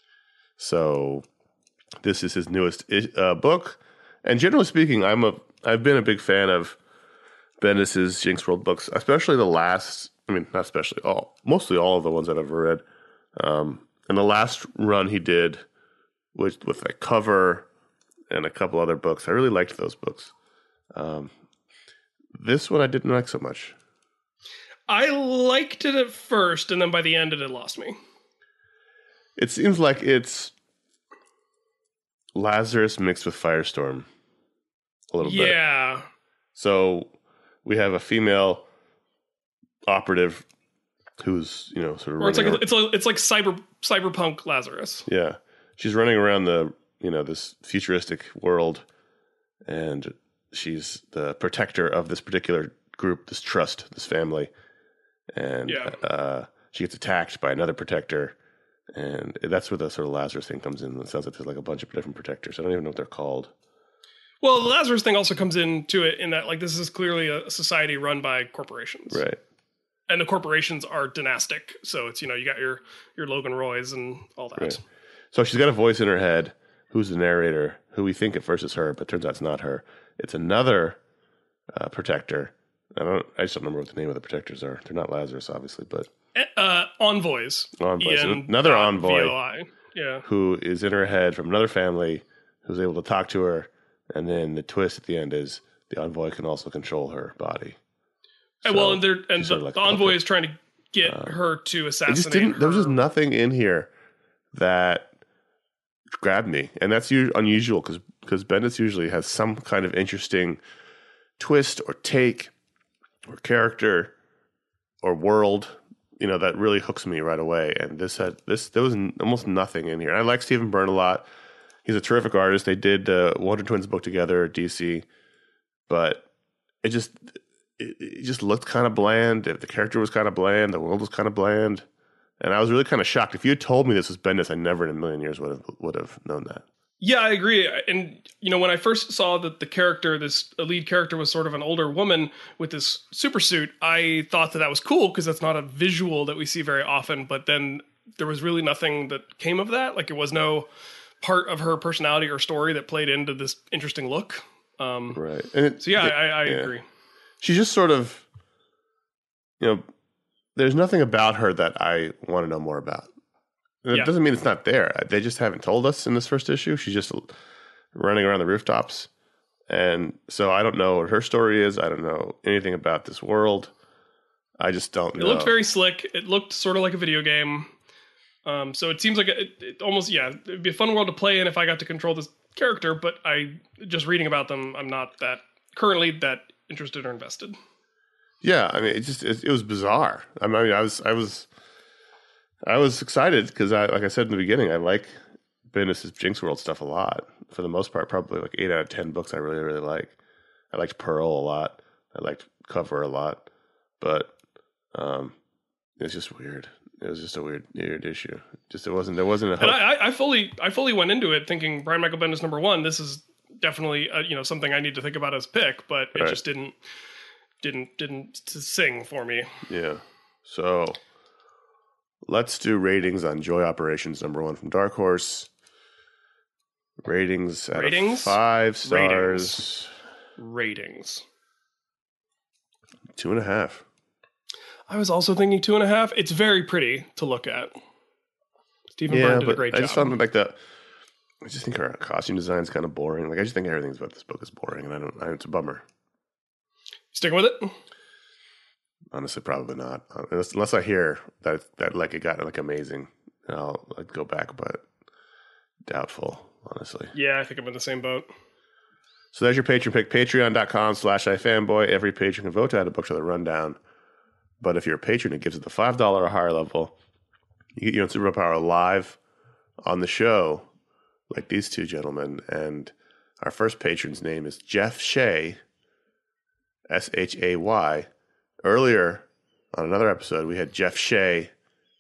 So this is his newest book, and generally speaking, I've been a big fan of Bendis' Jinx World books, especially the last. I mean, not especially mostly all of the ones that I've read. And the last run he did with a cover and a couple other books, I really liked those books. This one I didn't like so much. I liked it at first, and then by the end it had lost me. It seems like it's Lazarus mixed with Firestorm a little bit. Yeah. So we have a female operative who's, sort of. Or it's like cyberpunk Lazarus. Yeah, she's running around this futuristic world, and she's the protector of this particular group, this trust, this family, and she gets attacked by another protector, and that's where the sort of Lazarus thing comes in. It sounds like there's like a bunch of different protectors. I don't even know what they're called. Well, the Lazarus thing also comes into it in that, like, this is clearly a society run by corporations. Right. And the corporations are dynastic. So it's, you got your Logan Roys and all that. Right. So she's got a voice in her head who's the narrator, who we think at first is her, but turns out it's not her. It's another protector. I just don't remember what the name of the protectors are. They're not Lazarus, obviously, but envoys. Another envoy. VOI. Yeah. Who is in her head from another family, who's able to talk to her. And then the twist at the end is the envoy can also control her body. So the envoy is trying to get her to assassinate her. There was just nothing in here that grabbed me. And that's unusual because Bendis usually has some kind of interesting twist or take or character or world, that really hooks me right away. And there was almost nothing in here. And I like Stephen Byrne a lot. He's a terrific artist. They did Wonder Twins book together at DC, but it just looked kind of bland. The character was kind of bland. The world was kind of bland. And I was really kind of shocked. If you had told me this was Bendis, I never in a million years would have known that. Yeah, I agree. And, when I first saw that this lead character was sort of an older woman with this super suit, I thought that was cool because that's not a visual that we see very often. But then there was really nothing that came of that. Like, it was no part of her personality or story that played into this interesting look. Right. I agree. She's just sort of, there's nothing about her that I want to know more about. It doesn't mean it's not there. They just haven't told us in this first issue. She's just running around the rooftops. And so I don't know what her story is. I don't know anything about this world. I just don't know. It looked very slick. It looked sort of like a video game. So it seems like it almost, it'd be a fun world to play in if I got to control this character. But just reading about them, I'm not currently that interested or invested. Yeah, I mean, it was bizarre. I mean, I was excited because like I said in the beginning, I like Bendis' Jinx World stuff a lot. For the most part, probably like 8 out of 10 books I really, really like. I liked Pearl a lot. I liked Cover a lot. But it's just weird. It was just a weird issue. There wasn't a hook. And I fully went into it thinking Brian Michael Bendis #1. This is definitely something I need to think about as pick, but it just didn't sing for me. Yeah. So let's do ratings on Joy Operations #1 from Dark Horse. Ratings out of 5 stars. Ratings. 2.5. I was also thinking 2.5. It's very pretty to look at. Stephen Byrne did a great job. I just found I just think her costume design is kind of boring. Like, I just think everything about this book is boring, and it's a bummer. Sticking with it? Honestly, probably not. Unless I hear that like it got like amazing, I'll go back, but doubtful, honestly. Yeah, I think I'm in the same boat. So there's your patron pick, patreon.com/ifanboy. Every patron can vote to add a book to the rundown. But if you're a patron, it gives it the $5 or higher level. You get your own superpower live on the show, like these two gentlemen. And our first patron's name is Jeff Shea, Shay. Earlier on another episode, we had Jeff Shea,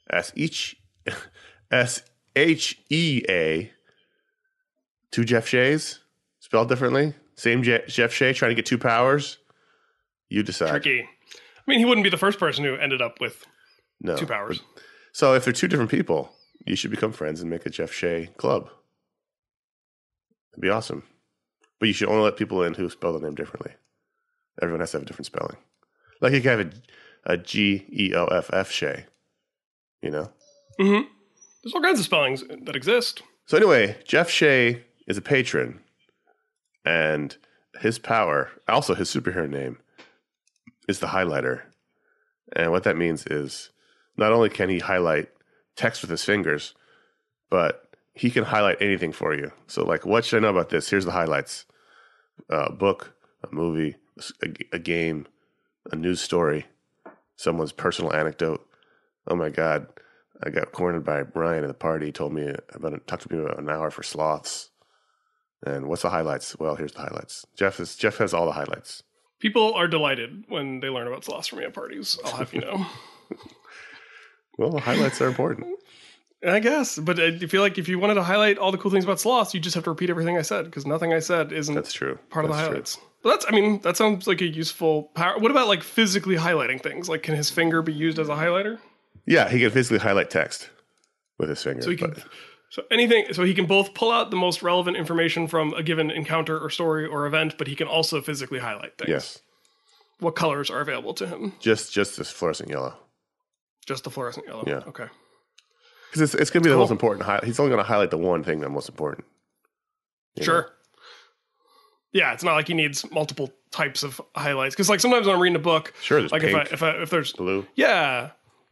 Shea. Two Jeff Shays, spelled differently. Same Jeff Shea trying to get 2 powers. You decide. Tricky. I mean, he wouldn't be the first person who ended up with 2 powers. So if they're 2 different people, you should become friends and make a Jeff Shea club. It'd be awesome. But you should only let people in who spell the name differently. Everyone has to have a different spelling. Like you can have a Geoff Shea, Mm-hmm. There's all kinds of spellings that exist. So anyway, Jeff Shea is a patron, and his power, also his superhero name, is the highlighter. And what that means is not only can he highlight text with his fingers, but he can highlight anything for you. So like, what should I know about this? Here's the highlights. A book, a movie, a game, a news story, someone's personal anecdote. Oh my God, I got cornered by Brian at the party. He talked to me about an hour for sloths. And what's the highlights? Well, here's the highlights. Jeff has all the highlights. People are delighted when they learn about sloths from me at parties. I'll have you know. Well, the highlights are important. I guess, but I feel like if you wanted to highlight all the cool things about sloths, you just have to repeat everything I said because nothing I said isn't That's true. part of the highlights. But that sounds like a useful power. What about like physically highlighting things? Like, can his finger be used as a highlighter? Yeah, he can physically highlight text with his finger. So he can both pull out the most relevant information from a given encounter or story or event, but he can also physically highlight things. Yes. What colors are available to him? Just this fluorescent yellow. Just the fluorescent yellow. Yeah. Okay. Because it's going to be the most important. He's only going to highlight the one thing that's most important. Sure. Know? Yeah, it's not like he needs multiple types of highlights. Because like sometimes when I'm reading a book, sure, there's like pink, if there's blue. Yeah.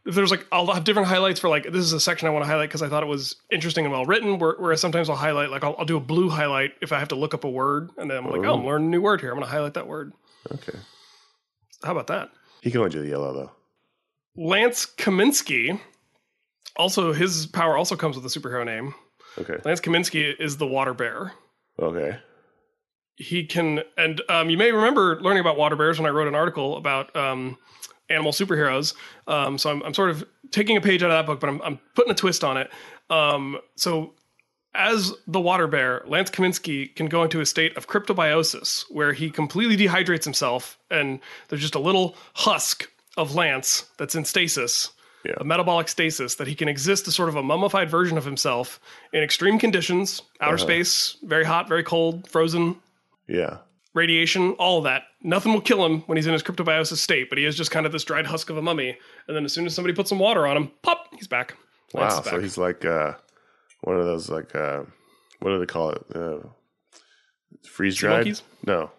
if there's like, I'll have different highlights for like, this is a section I want to highlight because I thought it was interesting and well written. Whereas sometimes I'll highlight, like I'll do a blue highlight if I have to look up a word, and then I'm like, I'm learning a new word here. I'm going to highlight that word. Okay. How about that? He can only do the yellow though. Lance Kaminsky. Also, his power also comes with a superhero name. Okay. Lance Kaminsky is the water bear. Okay. He can, and you may remember learning about water bears when I wrote an article about animal superheroes. So I'm sort of taking a page out of that book, but I'm putting a twist on it. So as the water bear, Lance Kaminsky can go into a state of cryptobiosis where he completely dehydrates himself, and there's just a little husk of Lance that's in stasis. Yeah. A metabolic stasis that he can exist as sort of a mummified version of himself in extreme conditions, outer space, very hot, very cold, frozen, Yeah. radiation, all of that. Nothing will kill him when he's in his cryptobiosis state, but he is just kind of this dried husk of a mummy. And then as soon as somebody puts some water on him, pop, he's back. Lance Wow. is back. So he's like one of those like what do they call it? Freeze dried? monkeys? No.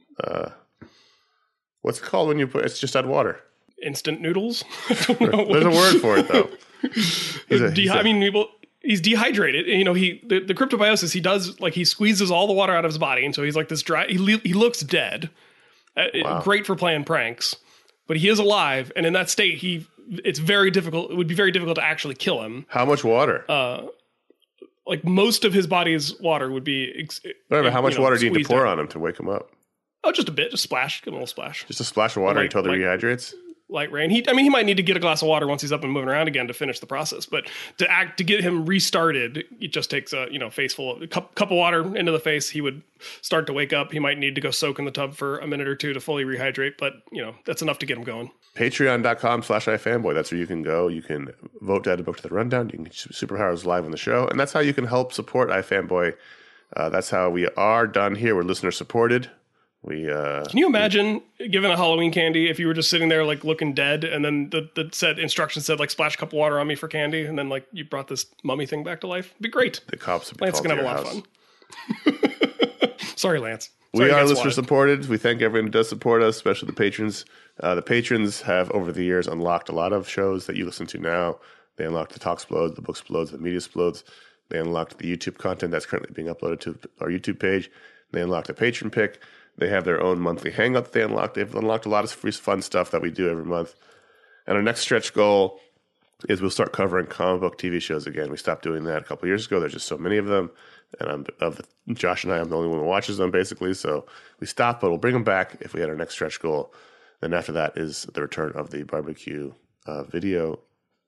What's it called when you put? It's just add water. Instant noodles. I don't know. There's a word for it though. He's dehydrated. You know, the cryptobiosis, he does, like, he squeezes all the water out of his body, and so he's like this dry. He looks dead. Wow. Great for playing pranks, but he is alive, and in that state, it's very difficult. It would be very difficult to actually kill him. How much water? Like most of his body's water would be. How much water do you need to pour out on him to wake him up? Oh, just a bit, just splash, give him a little splash. Just a splash of water until he rehydrates? Light rain. He might need to get a glass of water once he's up and moving around again to finish the process. But to get him restarted, it just takes a face full of cup of water into the face. He would start to wake up. He might need to go soak in the tub for a minute or two to fully rehydrate. But that's enough to get him going. Patreon.com/ifanboy. That's where you can go. You can vote to add a book to the rundown. You can get superpowers live on the show, and that's how you can help support iFanboy. That's how we are done here. We're listener supported. Can you imagine giving a Halloween candy if you were just sitting there like looking dead, and then the said instructions said like splash a cup of water on me for candy, and then like you brought this mummy thing back to life? It'd be great. The cops would be Lance called is gonna to have a your lot of fun. Sorry, Lance. We are listener supported. We thank everyone who does support us, especially the patrons. The patrons have over the years unlocked a lot of shows that you listen to now. They unlocked the Talk Explodes, the Book Explodes, the Media Explodes. They unlocked the YouTube content that's currently being uploaded to our YouTube page. They unlocked a patron pick. They have their own monthly hangout that they unlocked. They've unlocked a lot of free fun stuff that we do every month. And our next stretch goal is we'll start covering comic book TV shows again. We stopped doing that a couple years ago. There's just so many of them. And Josh and I, I'm the only one who watches them, basically. So we stopped, but we'll bring them back if we had our next stretch goal. Then after that is the return of the barbecue video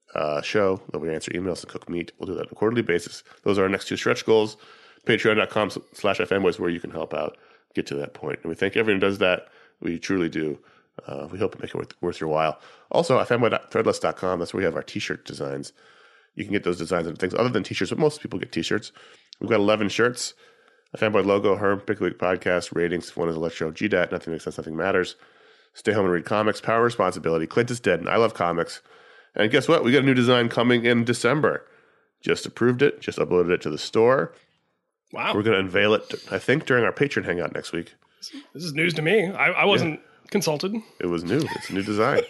show that we answer emails and cook meat. We'll do that on a quarterly basis. Those are our next two stretch goals. Patreon.com/ifanboys is where you can help out. Get to that point. And we thank everyone who does that. We truly do. We hope to make it worth your while. Also, ifanboy.threadless.com, that's where we have our t-shirt designs. You can get those designs and things other than t-shirts, but most people get t-shirts. We've got 11 shirts. A Fanboy logo, Herm, Pick a Week podcast, ratings, if one is Electro, GDAT, Nothing Makes Sense, Nothing Matters, Stay Home and Read Comics, Power Responsibility, Clint is Dead, and I Love Comics. And guess what? We got a new design coming in December. Just approved it, just uploaded it to the store. Wow. We're going to unveil it, I think, during our Patreon hangout next week. This is news to me. I wasn't consulted. It was new. It's a new design.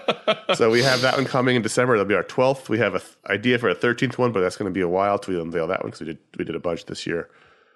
So we have that one coming in December. That'll be our 12th. We have an idea for a 13th one, but that's going to be a while till we unveil that one because we did a bunch this year.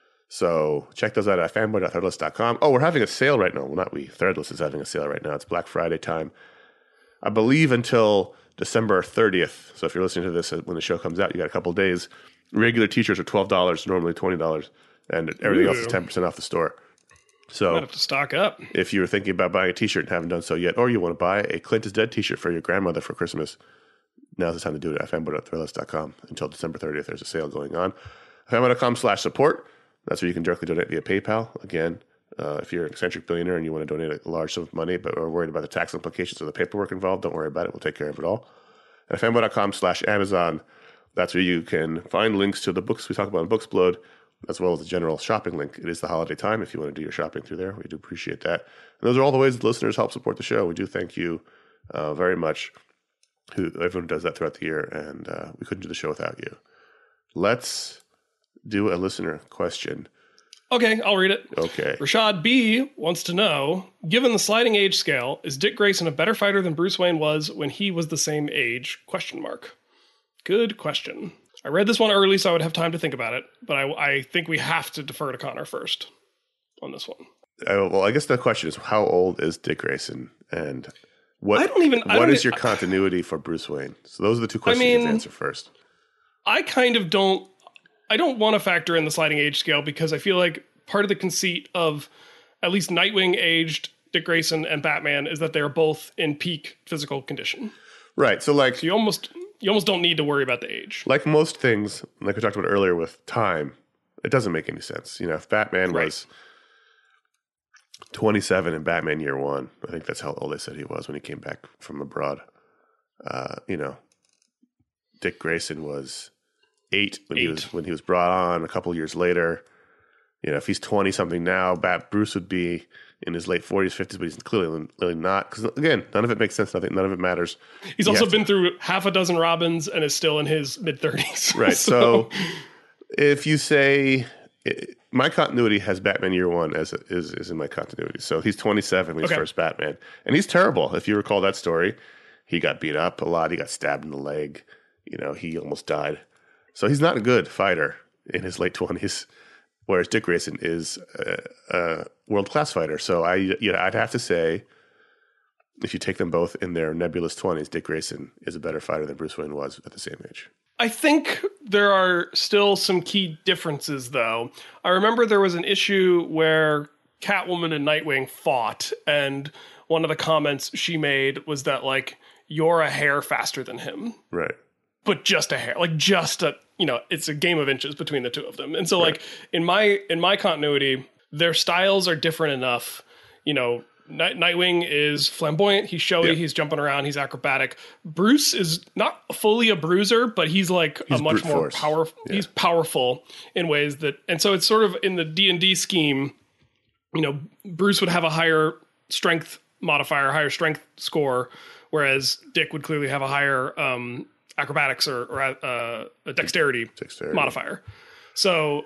So check those out at fanboy.threadless.com. Oh, we're having a sale right now. Well, not we. Threadless is having a sale right now. It's Black Friday time. I believe until December 30th. So if you're listening to this when the show comes out, you got a couple days. Regular t-shirts are $12, normally $20, and everything else is 10% off the store. So might have to stock up. If you're thinking about buying a t-shirt and haven't done so yet, or you want to buy a Clint is Dead t-shirt for your grandmother for Christmas, now's the time to do it at fanboy.threadless.com. Until December 30th, there's a sale going on. fanboy.com/support. That's where you can directly donate via PayPal. Again, if you're an eccentric billionaire and you want to donate a large sum of money but are worried about the tax implications of the paperwork involved, don't worry about it. We'll take care of it all. And at fanboy.com/Amazon, that's where you can find links to the books we talk about in Booksplode, as well as the general shopping link. It is the holiday time. If you want to do your shopping through there, we do appreciate that. And those are all the ways the listeners help support the show. We do thank you very much, everyone who does that throughout the year, and we couldn't do the show without you. Let's do a listener question. Okay, I'll read it. Okay. Rashad B wants to know, given the sliding age scale, is Dick Grayson a better fighter than Bruce Wayne was when he was the same age? Question mark. Good question. I read this one early so I would have time to think about it, but I think we have to defer to Connor first on this one. Well, I guess the question is, how old is Dick Grayson? And what is your continuity for Bruce Wayne? So those are the two questions you have to answer first. I kind of don't want to factor in the sliding age scale because I feel like part of the conceit of at least Nightwing aged Dick Grayson and Batman is that they're both in peak physical condition. Right. So you almost don't need to worry about the age. Like most things, like we talked about earlier with time, it doesn't make any sense. If Batman was 27 in Batman Year One, I think that's how old they said he was when he came back from abroad. Dick Grayson was 8 when he was brought on a couple years later. If he's 20 something now, Bruce would be in his late 40s, 50s, but he's clearly not. Because again, none of it makes sense. None of it matters. He's also been through half a dozen Robins and is still in his mid 30s. Right. so if you say my continuity has Batman Year One is in my continuity. So he's 27 when he's first Batman, and he's terrible. If you recall that story, he got beat up a lot. He got stabbed in the leg. He almost died. So he's not a good fighter in his late 20s. Whereas Dick Grayson is a world-class fighter. So I'd have to say, if you take them both in their nebulous 20s, Dick Grayson is a better fighter than Bruce Wayne was at the same age. I think there are still some key differences, though. I remember there was an issue where Catwoman and Nightwing fought, and one of the comments she made was that, you're a hair faster than him. Right. But just a hair. It's a game of inches between the two of them. And so in my continuity, their styles are different enough. Nightwing is flamboyant, he's showy, he's jumping around, he's acrobatic. Bruce is not fully a bruiser, but he's a much more powerful. Yeah. He's powerful in ways that, and so it's sort of in the D&D scheme, Bruce would have a higher strength modifier, higher strength score, whereas Dick would clearly have a higher acrobatics or a dexterity modifier. So,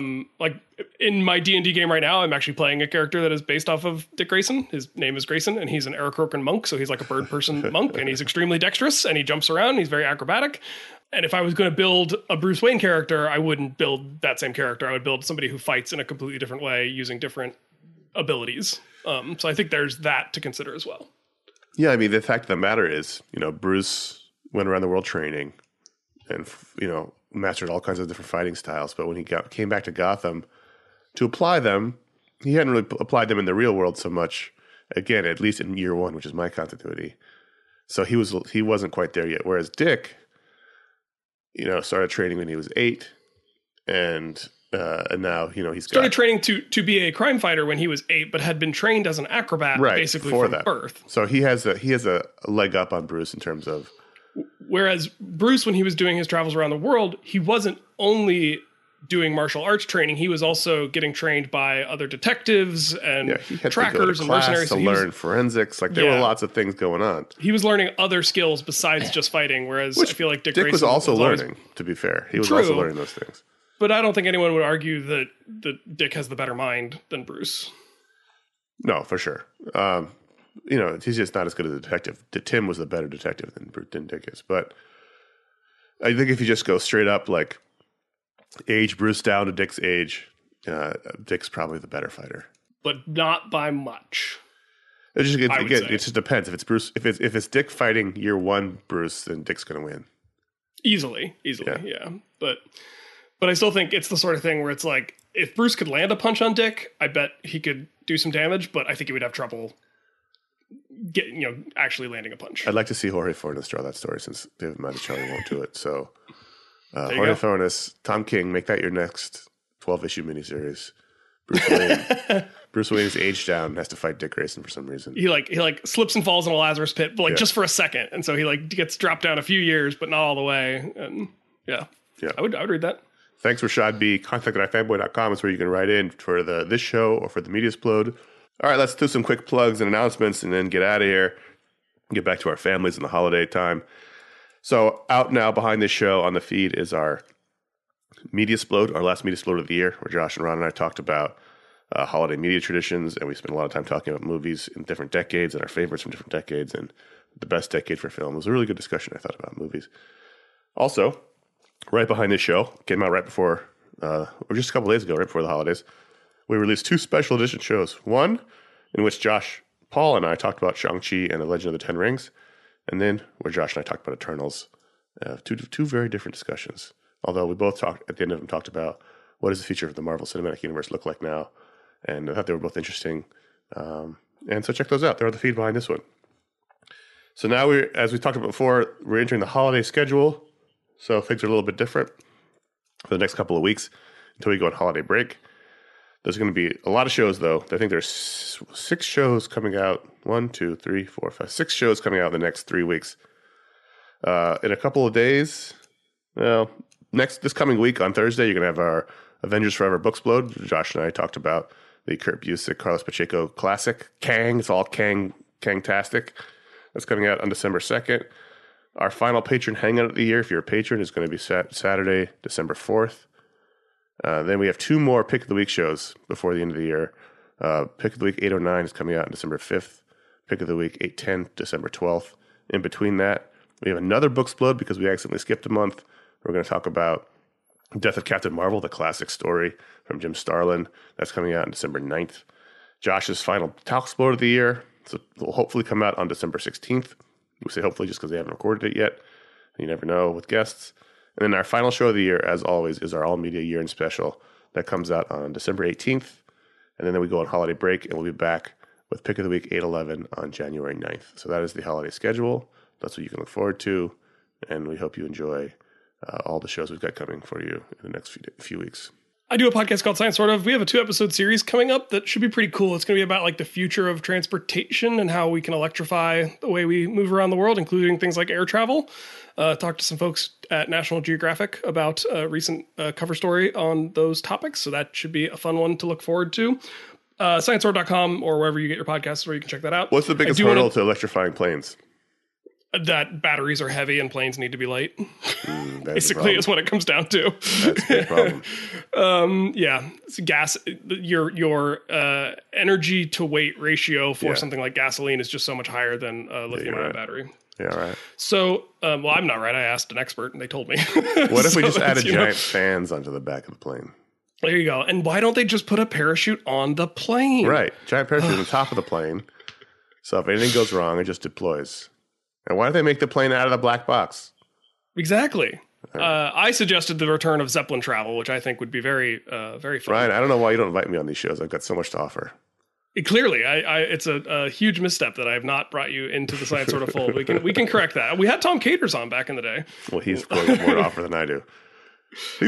in my D&D game right now, I'm actually playing a character that is based off of Dick Grayson. His name is Grayson, and he's an Aarakocra monk, so he's like a bird person monk, and he's extremely dexterous, and he jumps around, and he's very acrobatic. And if I was going to build a Bruce Wayne character, I wouldn't build that same character. I would build somebody who fights in a completely different way using different abilities. So I think there's that to consider as well. Yeah, I mean, the fact of the matter is, Bruce went around the world training and, mastered all kinds of different fighting styles. But when he came back to Gotham to apply them, he hadn't really applied them in the real world so much. Again, at least in Year One, which is my continuity. So he wasn't quite there yet. Whereas Dick, started training when he was 8, and now he's started training to be a crime fighter when he was 8, but had been trained as an acrobat basically from birth. So he has a leg up on Bruce in terms of. Whereas Bruce, when he was doing his travels around the world, he wasn't only doing martial arts training, he was also getting trained by other detectives and trackers and mercenaries to learn forensics. There were lots of things going on. He was learning other skills besides just fighting. Whereas I feel like Dick Grayson was also learning. To be fair, he was also learning those things. But I don't think anyone would argue that Dick has the better mind than Bruce. No, for sure. He's just not as good as a detective. Tim was the better detective than Dick is. But I think if you just go straight up, age Bruce down to Dick's age, Dick's probably the better fighter. But not by much. It just depends. If it's Bruce, if it's Dick fighting Year One Bruce, then Dick's going to win. Easily, yeah. But I still think it's the sort of thing where it's if Bruce could land a punch on Dick, I bet he could do some damage, but I think he would have trouble actually landing a punch. I'd like to see Jorge Fornes draw that story since David Mazzucchelli won't do it. So Jorge Fornes, Tom King, make that your next 12-issue miniseries. Bruce Wayne is aged down and has to fight Dick Grayson for some reason. He slips and falls in a Lazarus pit, but just for a second, and so he gets dropped down a few years, but not all the way. And I would read that. Thanks, Rashad B. Contact@ifanboy.com is where you can write in for this show or for the Mediasplode. All right, let's do some quick plugs and announcements and then get out of here. Get back to our families in the holiday time. So out now behind this show on the feed is our Media Splode, our last Media Splode of the year, where Josh and Ron and I talked about holiday media traditions, and we spent a lot of time talking about movies in different decades and our favorites from different decades and the best decade for film. It was a really good discussion, I thought, about movies. Also, right behind this show, came out right before, or just a couple days ago, right before the holidays, we released 2 special edition shows. One in which Josh, Paul, and I talked about Shang-Chi and the Legend of the Ten Rings, and then where Josh and I talked about Eternals. Two very different discussions. Although we both talked, at the end of them, talked about what does the future of the Marvel Cinematic Universe look like now, and I thought they were both interesting. And so check those out. They're the feed behind this one. So now as we talked about before, we're entering the holiday schedule. So things are a little bit different for the next couple of weeks until we go on holiday break. There's going to be a lot of shows, though. I think there's 6 shows coming out. 1, 2, 3, 4, 5, 6 shows coming out in the next 3 weeks. In a couple of days, this coming week on Thursday, you're going to have our Avengers Forever Booksplode. Josh and I talked about the Kurt Busiek, Carlos Pacheco classic, Kang. It's all Kang-tastic. That's coming out on December 2nd. Our final patron hangout of the year, if you're a patron, is going to be Saturday, December 4th. Then we have 2 more Pick of the Week shows before the end of the year. Pick of the Week 809 is coming out on December 5th. Pick of the Week 810, December 12th. In between that, we have another Booksplode because we accidentally skipped a month. We're going to talk about Death of Captain Marvel, the classic story from Jim Starlin. That's coming out on December 9th. Josh's final Talksplode of the year. So it will hopefully come out on December 16th. We say hopefully just because they haven't recorded it yet. You never know with guests. And then our final show of the year, as always, is our All Media Year-End Special. That comes out on December 18th. And then we go on holiday break, and we'll be back with Pick of the Week 811 on January 9th. So that is the holiday schedule. That's what you can look forward to. And we hope you enjoy all the shows we've got coming for you in the next few weeks. I do a podcast called Science Sort Of. We have a 2-episode series coming up that should be pretty cool. It's going to be about like the future of transportation and how we can electrify the way we move around the world, including things like air travel. Talked to some folks at National Geographic about a recent cover story on those topics. So that should be a fun one to look forward to. ScienceSword.com or wherever you get your podcasts where you can check that out. What's the biggest hurdle to electrifying planes? That batteries are heavy and planes need to be light. Basically, is what it comes down to. That's a big problem. Yeah, it's gas. Your energy to weight ratio for something like gasoline is just so much higher than a lithium-ion battery. Yeah, right. So, well, I'm not right. I asked an expert, and they told me. What if we just added giant fans onto the back of the plane? There you go. And why don't they just put a parachute on the plane? Right, giant parachute on the top of the plane. So if anything goes wrong, it just deploys. And why don't they make the plane out of the black box? Exactly. I suggested the return of Zeppelin travel, which I think would be very, very fun. Ryan, I don't know why you don't invite me on these shows. I've got so much to offer. Clearly, it's a huge misstep that I have not brought you into the Science Sort of fold. We can correct that. We had Tom Caters on back in the day. Well, he's got more to offer than I do. He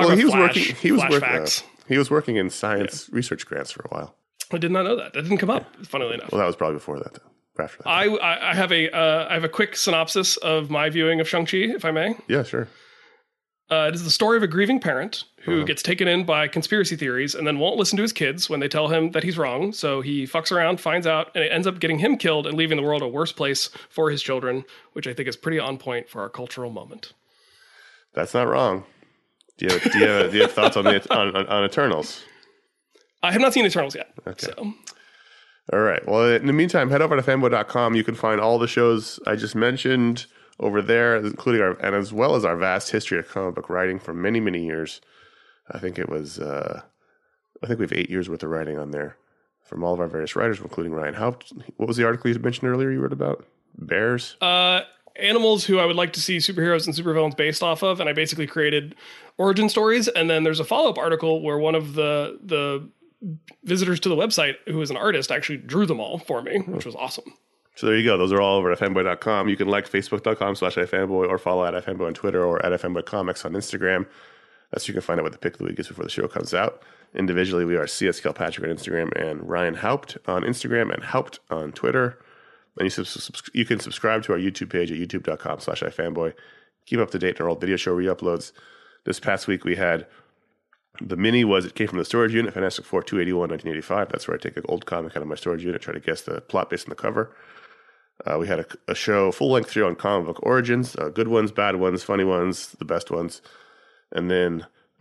was working in science research grants for a while. I did not know that. That didn't come up, funnily enough. Well, that was probably before that. After that. I have a quick synopsis of my viewing of Shang-Chi, if I may. Yeah, sure. It is the story of a grieving parent who gets taken in by conspiracy theories and then won't listen to his kids when they tell him that he's wrong. So he fucks around, finds out, and it ends up getting him killed and leaving the world a worse place for his children, which I think is pretty on point for our cultural moment. That's not wrong. Do you have thoughts on Eternals? I have not seen Eternals yet. Okay. So. All right. Well, in the meantime, head over to fanboy.com. You can find all the shows I just mentioned over there, including and as well as our vast history of comic book writing for many, many years. I think it was, I think we have 8 years worth of writing on there from all of our various writers, including Ryan Haupt. What was the article you mentioned earlier you wrote about? Bears? Animals who I would like to see superheroes and supervillains based off of. And I basically created origin stories. And then there's a follow-up article where one of the visitors to the website, who is an artist, actually drew them all for me, which was awesome. So there you go. Those are all over at fanboy.com. You can like facebook.com/ifanboy or follow at ifanboy on Twitter or at ifanboycomics on Instagram. That's you can find out what the pick of the week is before the show comes out. Individually, we are CS Kilpatrick on Instagram and Ryan Haupt on Instagram and Haupt on Twitter. And you can subscribe to our YouTube page at youtube.com/ifanboy. Keep up to date on our old video show re-uploads. This past week we had the mini it came from the storage unit, Fantastic Four 281, 1985. That's where I take an old comic out of my storage unit, try to guess the plot based on the cover. We had a show, full-length show on comic book origins, good ones, bad ones, funny ones, the best ones. And then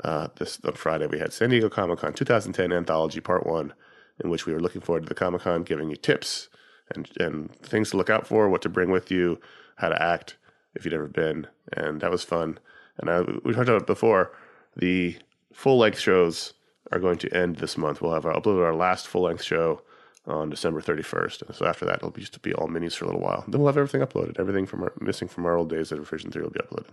this on Friday, we had San Diego Comic-Con 2010 Anthology Part 1, in which we were looking forward to the Comic-Con, giving you tips and things to look out for, what to bring with you, how to act if you'd ever been. And that was fun. And we talked about it before, the full-length shows are going to end this month. We'll have uploaded our last full-length show on December 31st. And so after that, it'll just be all minis for a little while. Then we'll have everything uploaded. Everything missing from our old days at Revision 3 will be uploaded.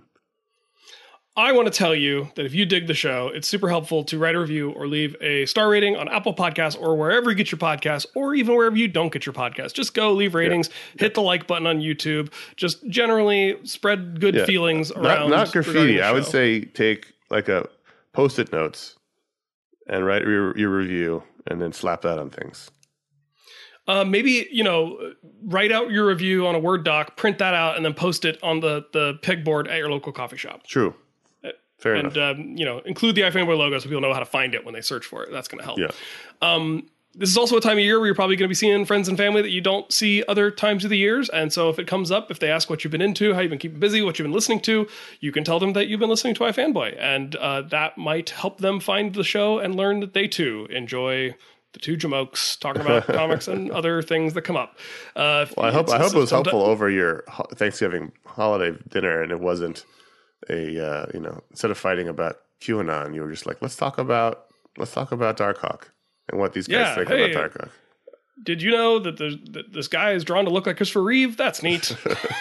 I want to tell you that if you dig the show, it's super helpful to write a review or leave a star rating on Apple Podcasts or wherever you get your podcasts, or even wherever you don't get your podcasts. Just go leave ratings, hit the like button on YouTube. Just generally spread good feelings around. Not graffiti. I would say take like a Post-it notes and write your review and then slap that on things. Maybe, write out your review on a Word doc, print that out, and then post it on the pegboard at your local coffee shop. True. Fair enough. And, include the iFanboy logo so people know how to find it when they search for it. That's going to help. Yeah. This is also a time of year where you're probably going to be seeing friends and family that you don't see other times of the years. And so if it comes up, if they ask what you've been into, how you've been keeping busy, what you've been listening to, you can tell them that you've been listening to iFanboy. And that might help them find the show and learn that they too enjoy the two jamokes talking about comics and other things that come up. I hope it was helpful over your Thanksgiving holiday dinner, and it wasn't instead of fighting about QAnon, you were just like, let's talk about Darkhawk and what these guys think about Darkhawk. Did you know that this guy is drawn to look like Christopher Reeve? That's neat.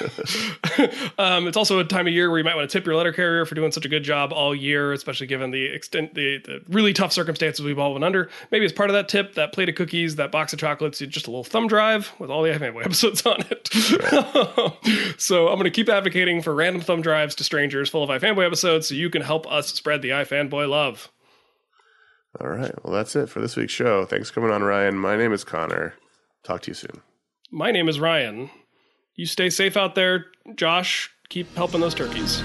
It's also a time of year where you might want to tip your letter carrier for doing such a good job all year, especially given the really tough circumstances we've all been under. Maybe as part of that tip, that plate of cookies, that box of chocolates, just a little thumb drive with all the iFanboy episodes on it. Right. So I'm going to keep advocating for random thumb drives to strangers full of iFanboy episodes so you can help us spread the iFanboy love. All right. Well, that's it for this week's show. Thanks for coming on, Ryan. My name is Connor. Talk to you soon. My name is Ryan. You stay safe out there. Josh, keep helping those turkeys.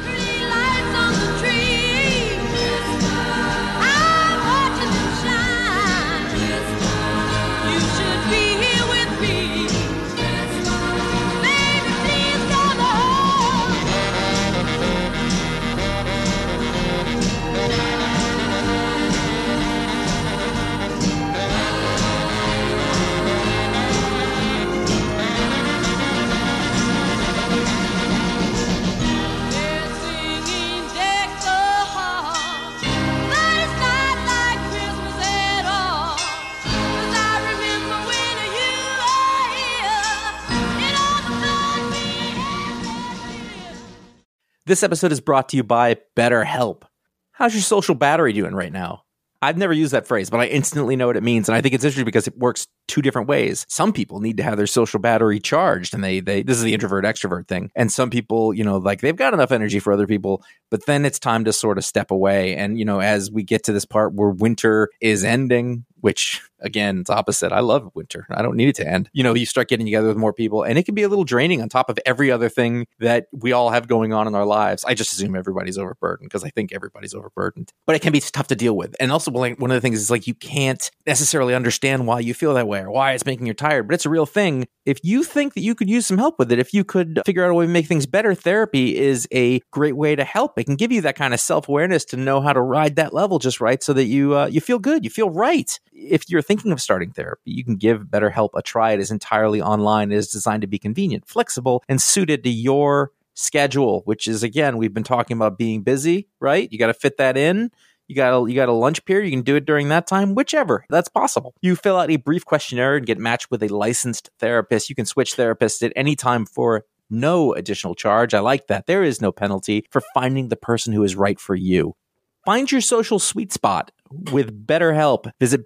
This episode is brought to you by BetterHelp. How's your social battery doing right now? I've never used that phrase, but I instantly know what it means. And I think it's interesting because it works two different ways. Some people need to have their social battery charged, and they this is the introvert extrovert thing. And some people, they've got enough energy for other people, but then it's time to sort of step away. And, as we get to this part where winter is ending, which again, it's opposite. I love winter. I don't need it to end. You start getting together with more people, and it can be a little draining on top of every other thing that we all have going on in our lives. I just assume everybody's overburdened because I think everybody's overburdened, but it can be tough to deal with. And also, one of the things is you can't necessarily understand why you feel that way or why it's making you tired, but it's a real thing. If you think that you could use some help with it, if you could figure out a way to make things better, therapy is a great way to help. It can give you that kind of self-awareness to know how to ride that level just right so that you feel good, you feel right. If you're thinking of starting therapy, you can give BetterHelp a try. It is entirely online. It is designed to be convenient, flexible, and suited to your schedule, which is, again, we've been talking about being busy, right? You got to fit that in. You got a lunch period. You can do it during that time, whichever. That's possible. You fill out a brief questionnaire and get matched with a licensed therapist. You can switch therapists at any time for no additional charge. I like that. There is no penalty for finding the person who is right for you. Find your social sweet spot with BetterHelp. Visit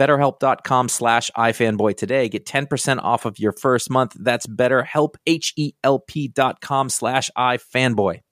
BetterHelp.com/iFanboy today. Get 10% off of your first month. That's BetterHelp, HELP.com/iFanboy.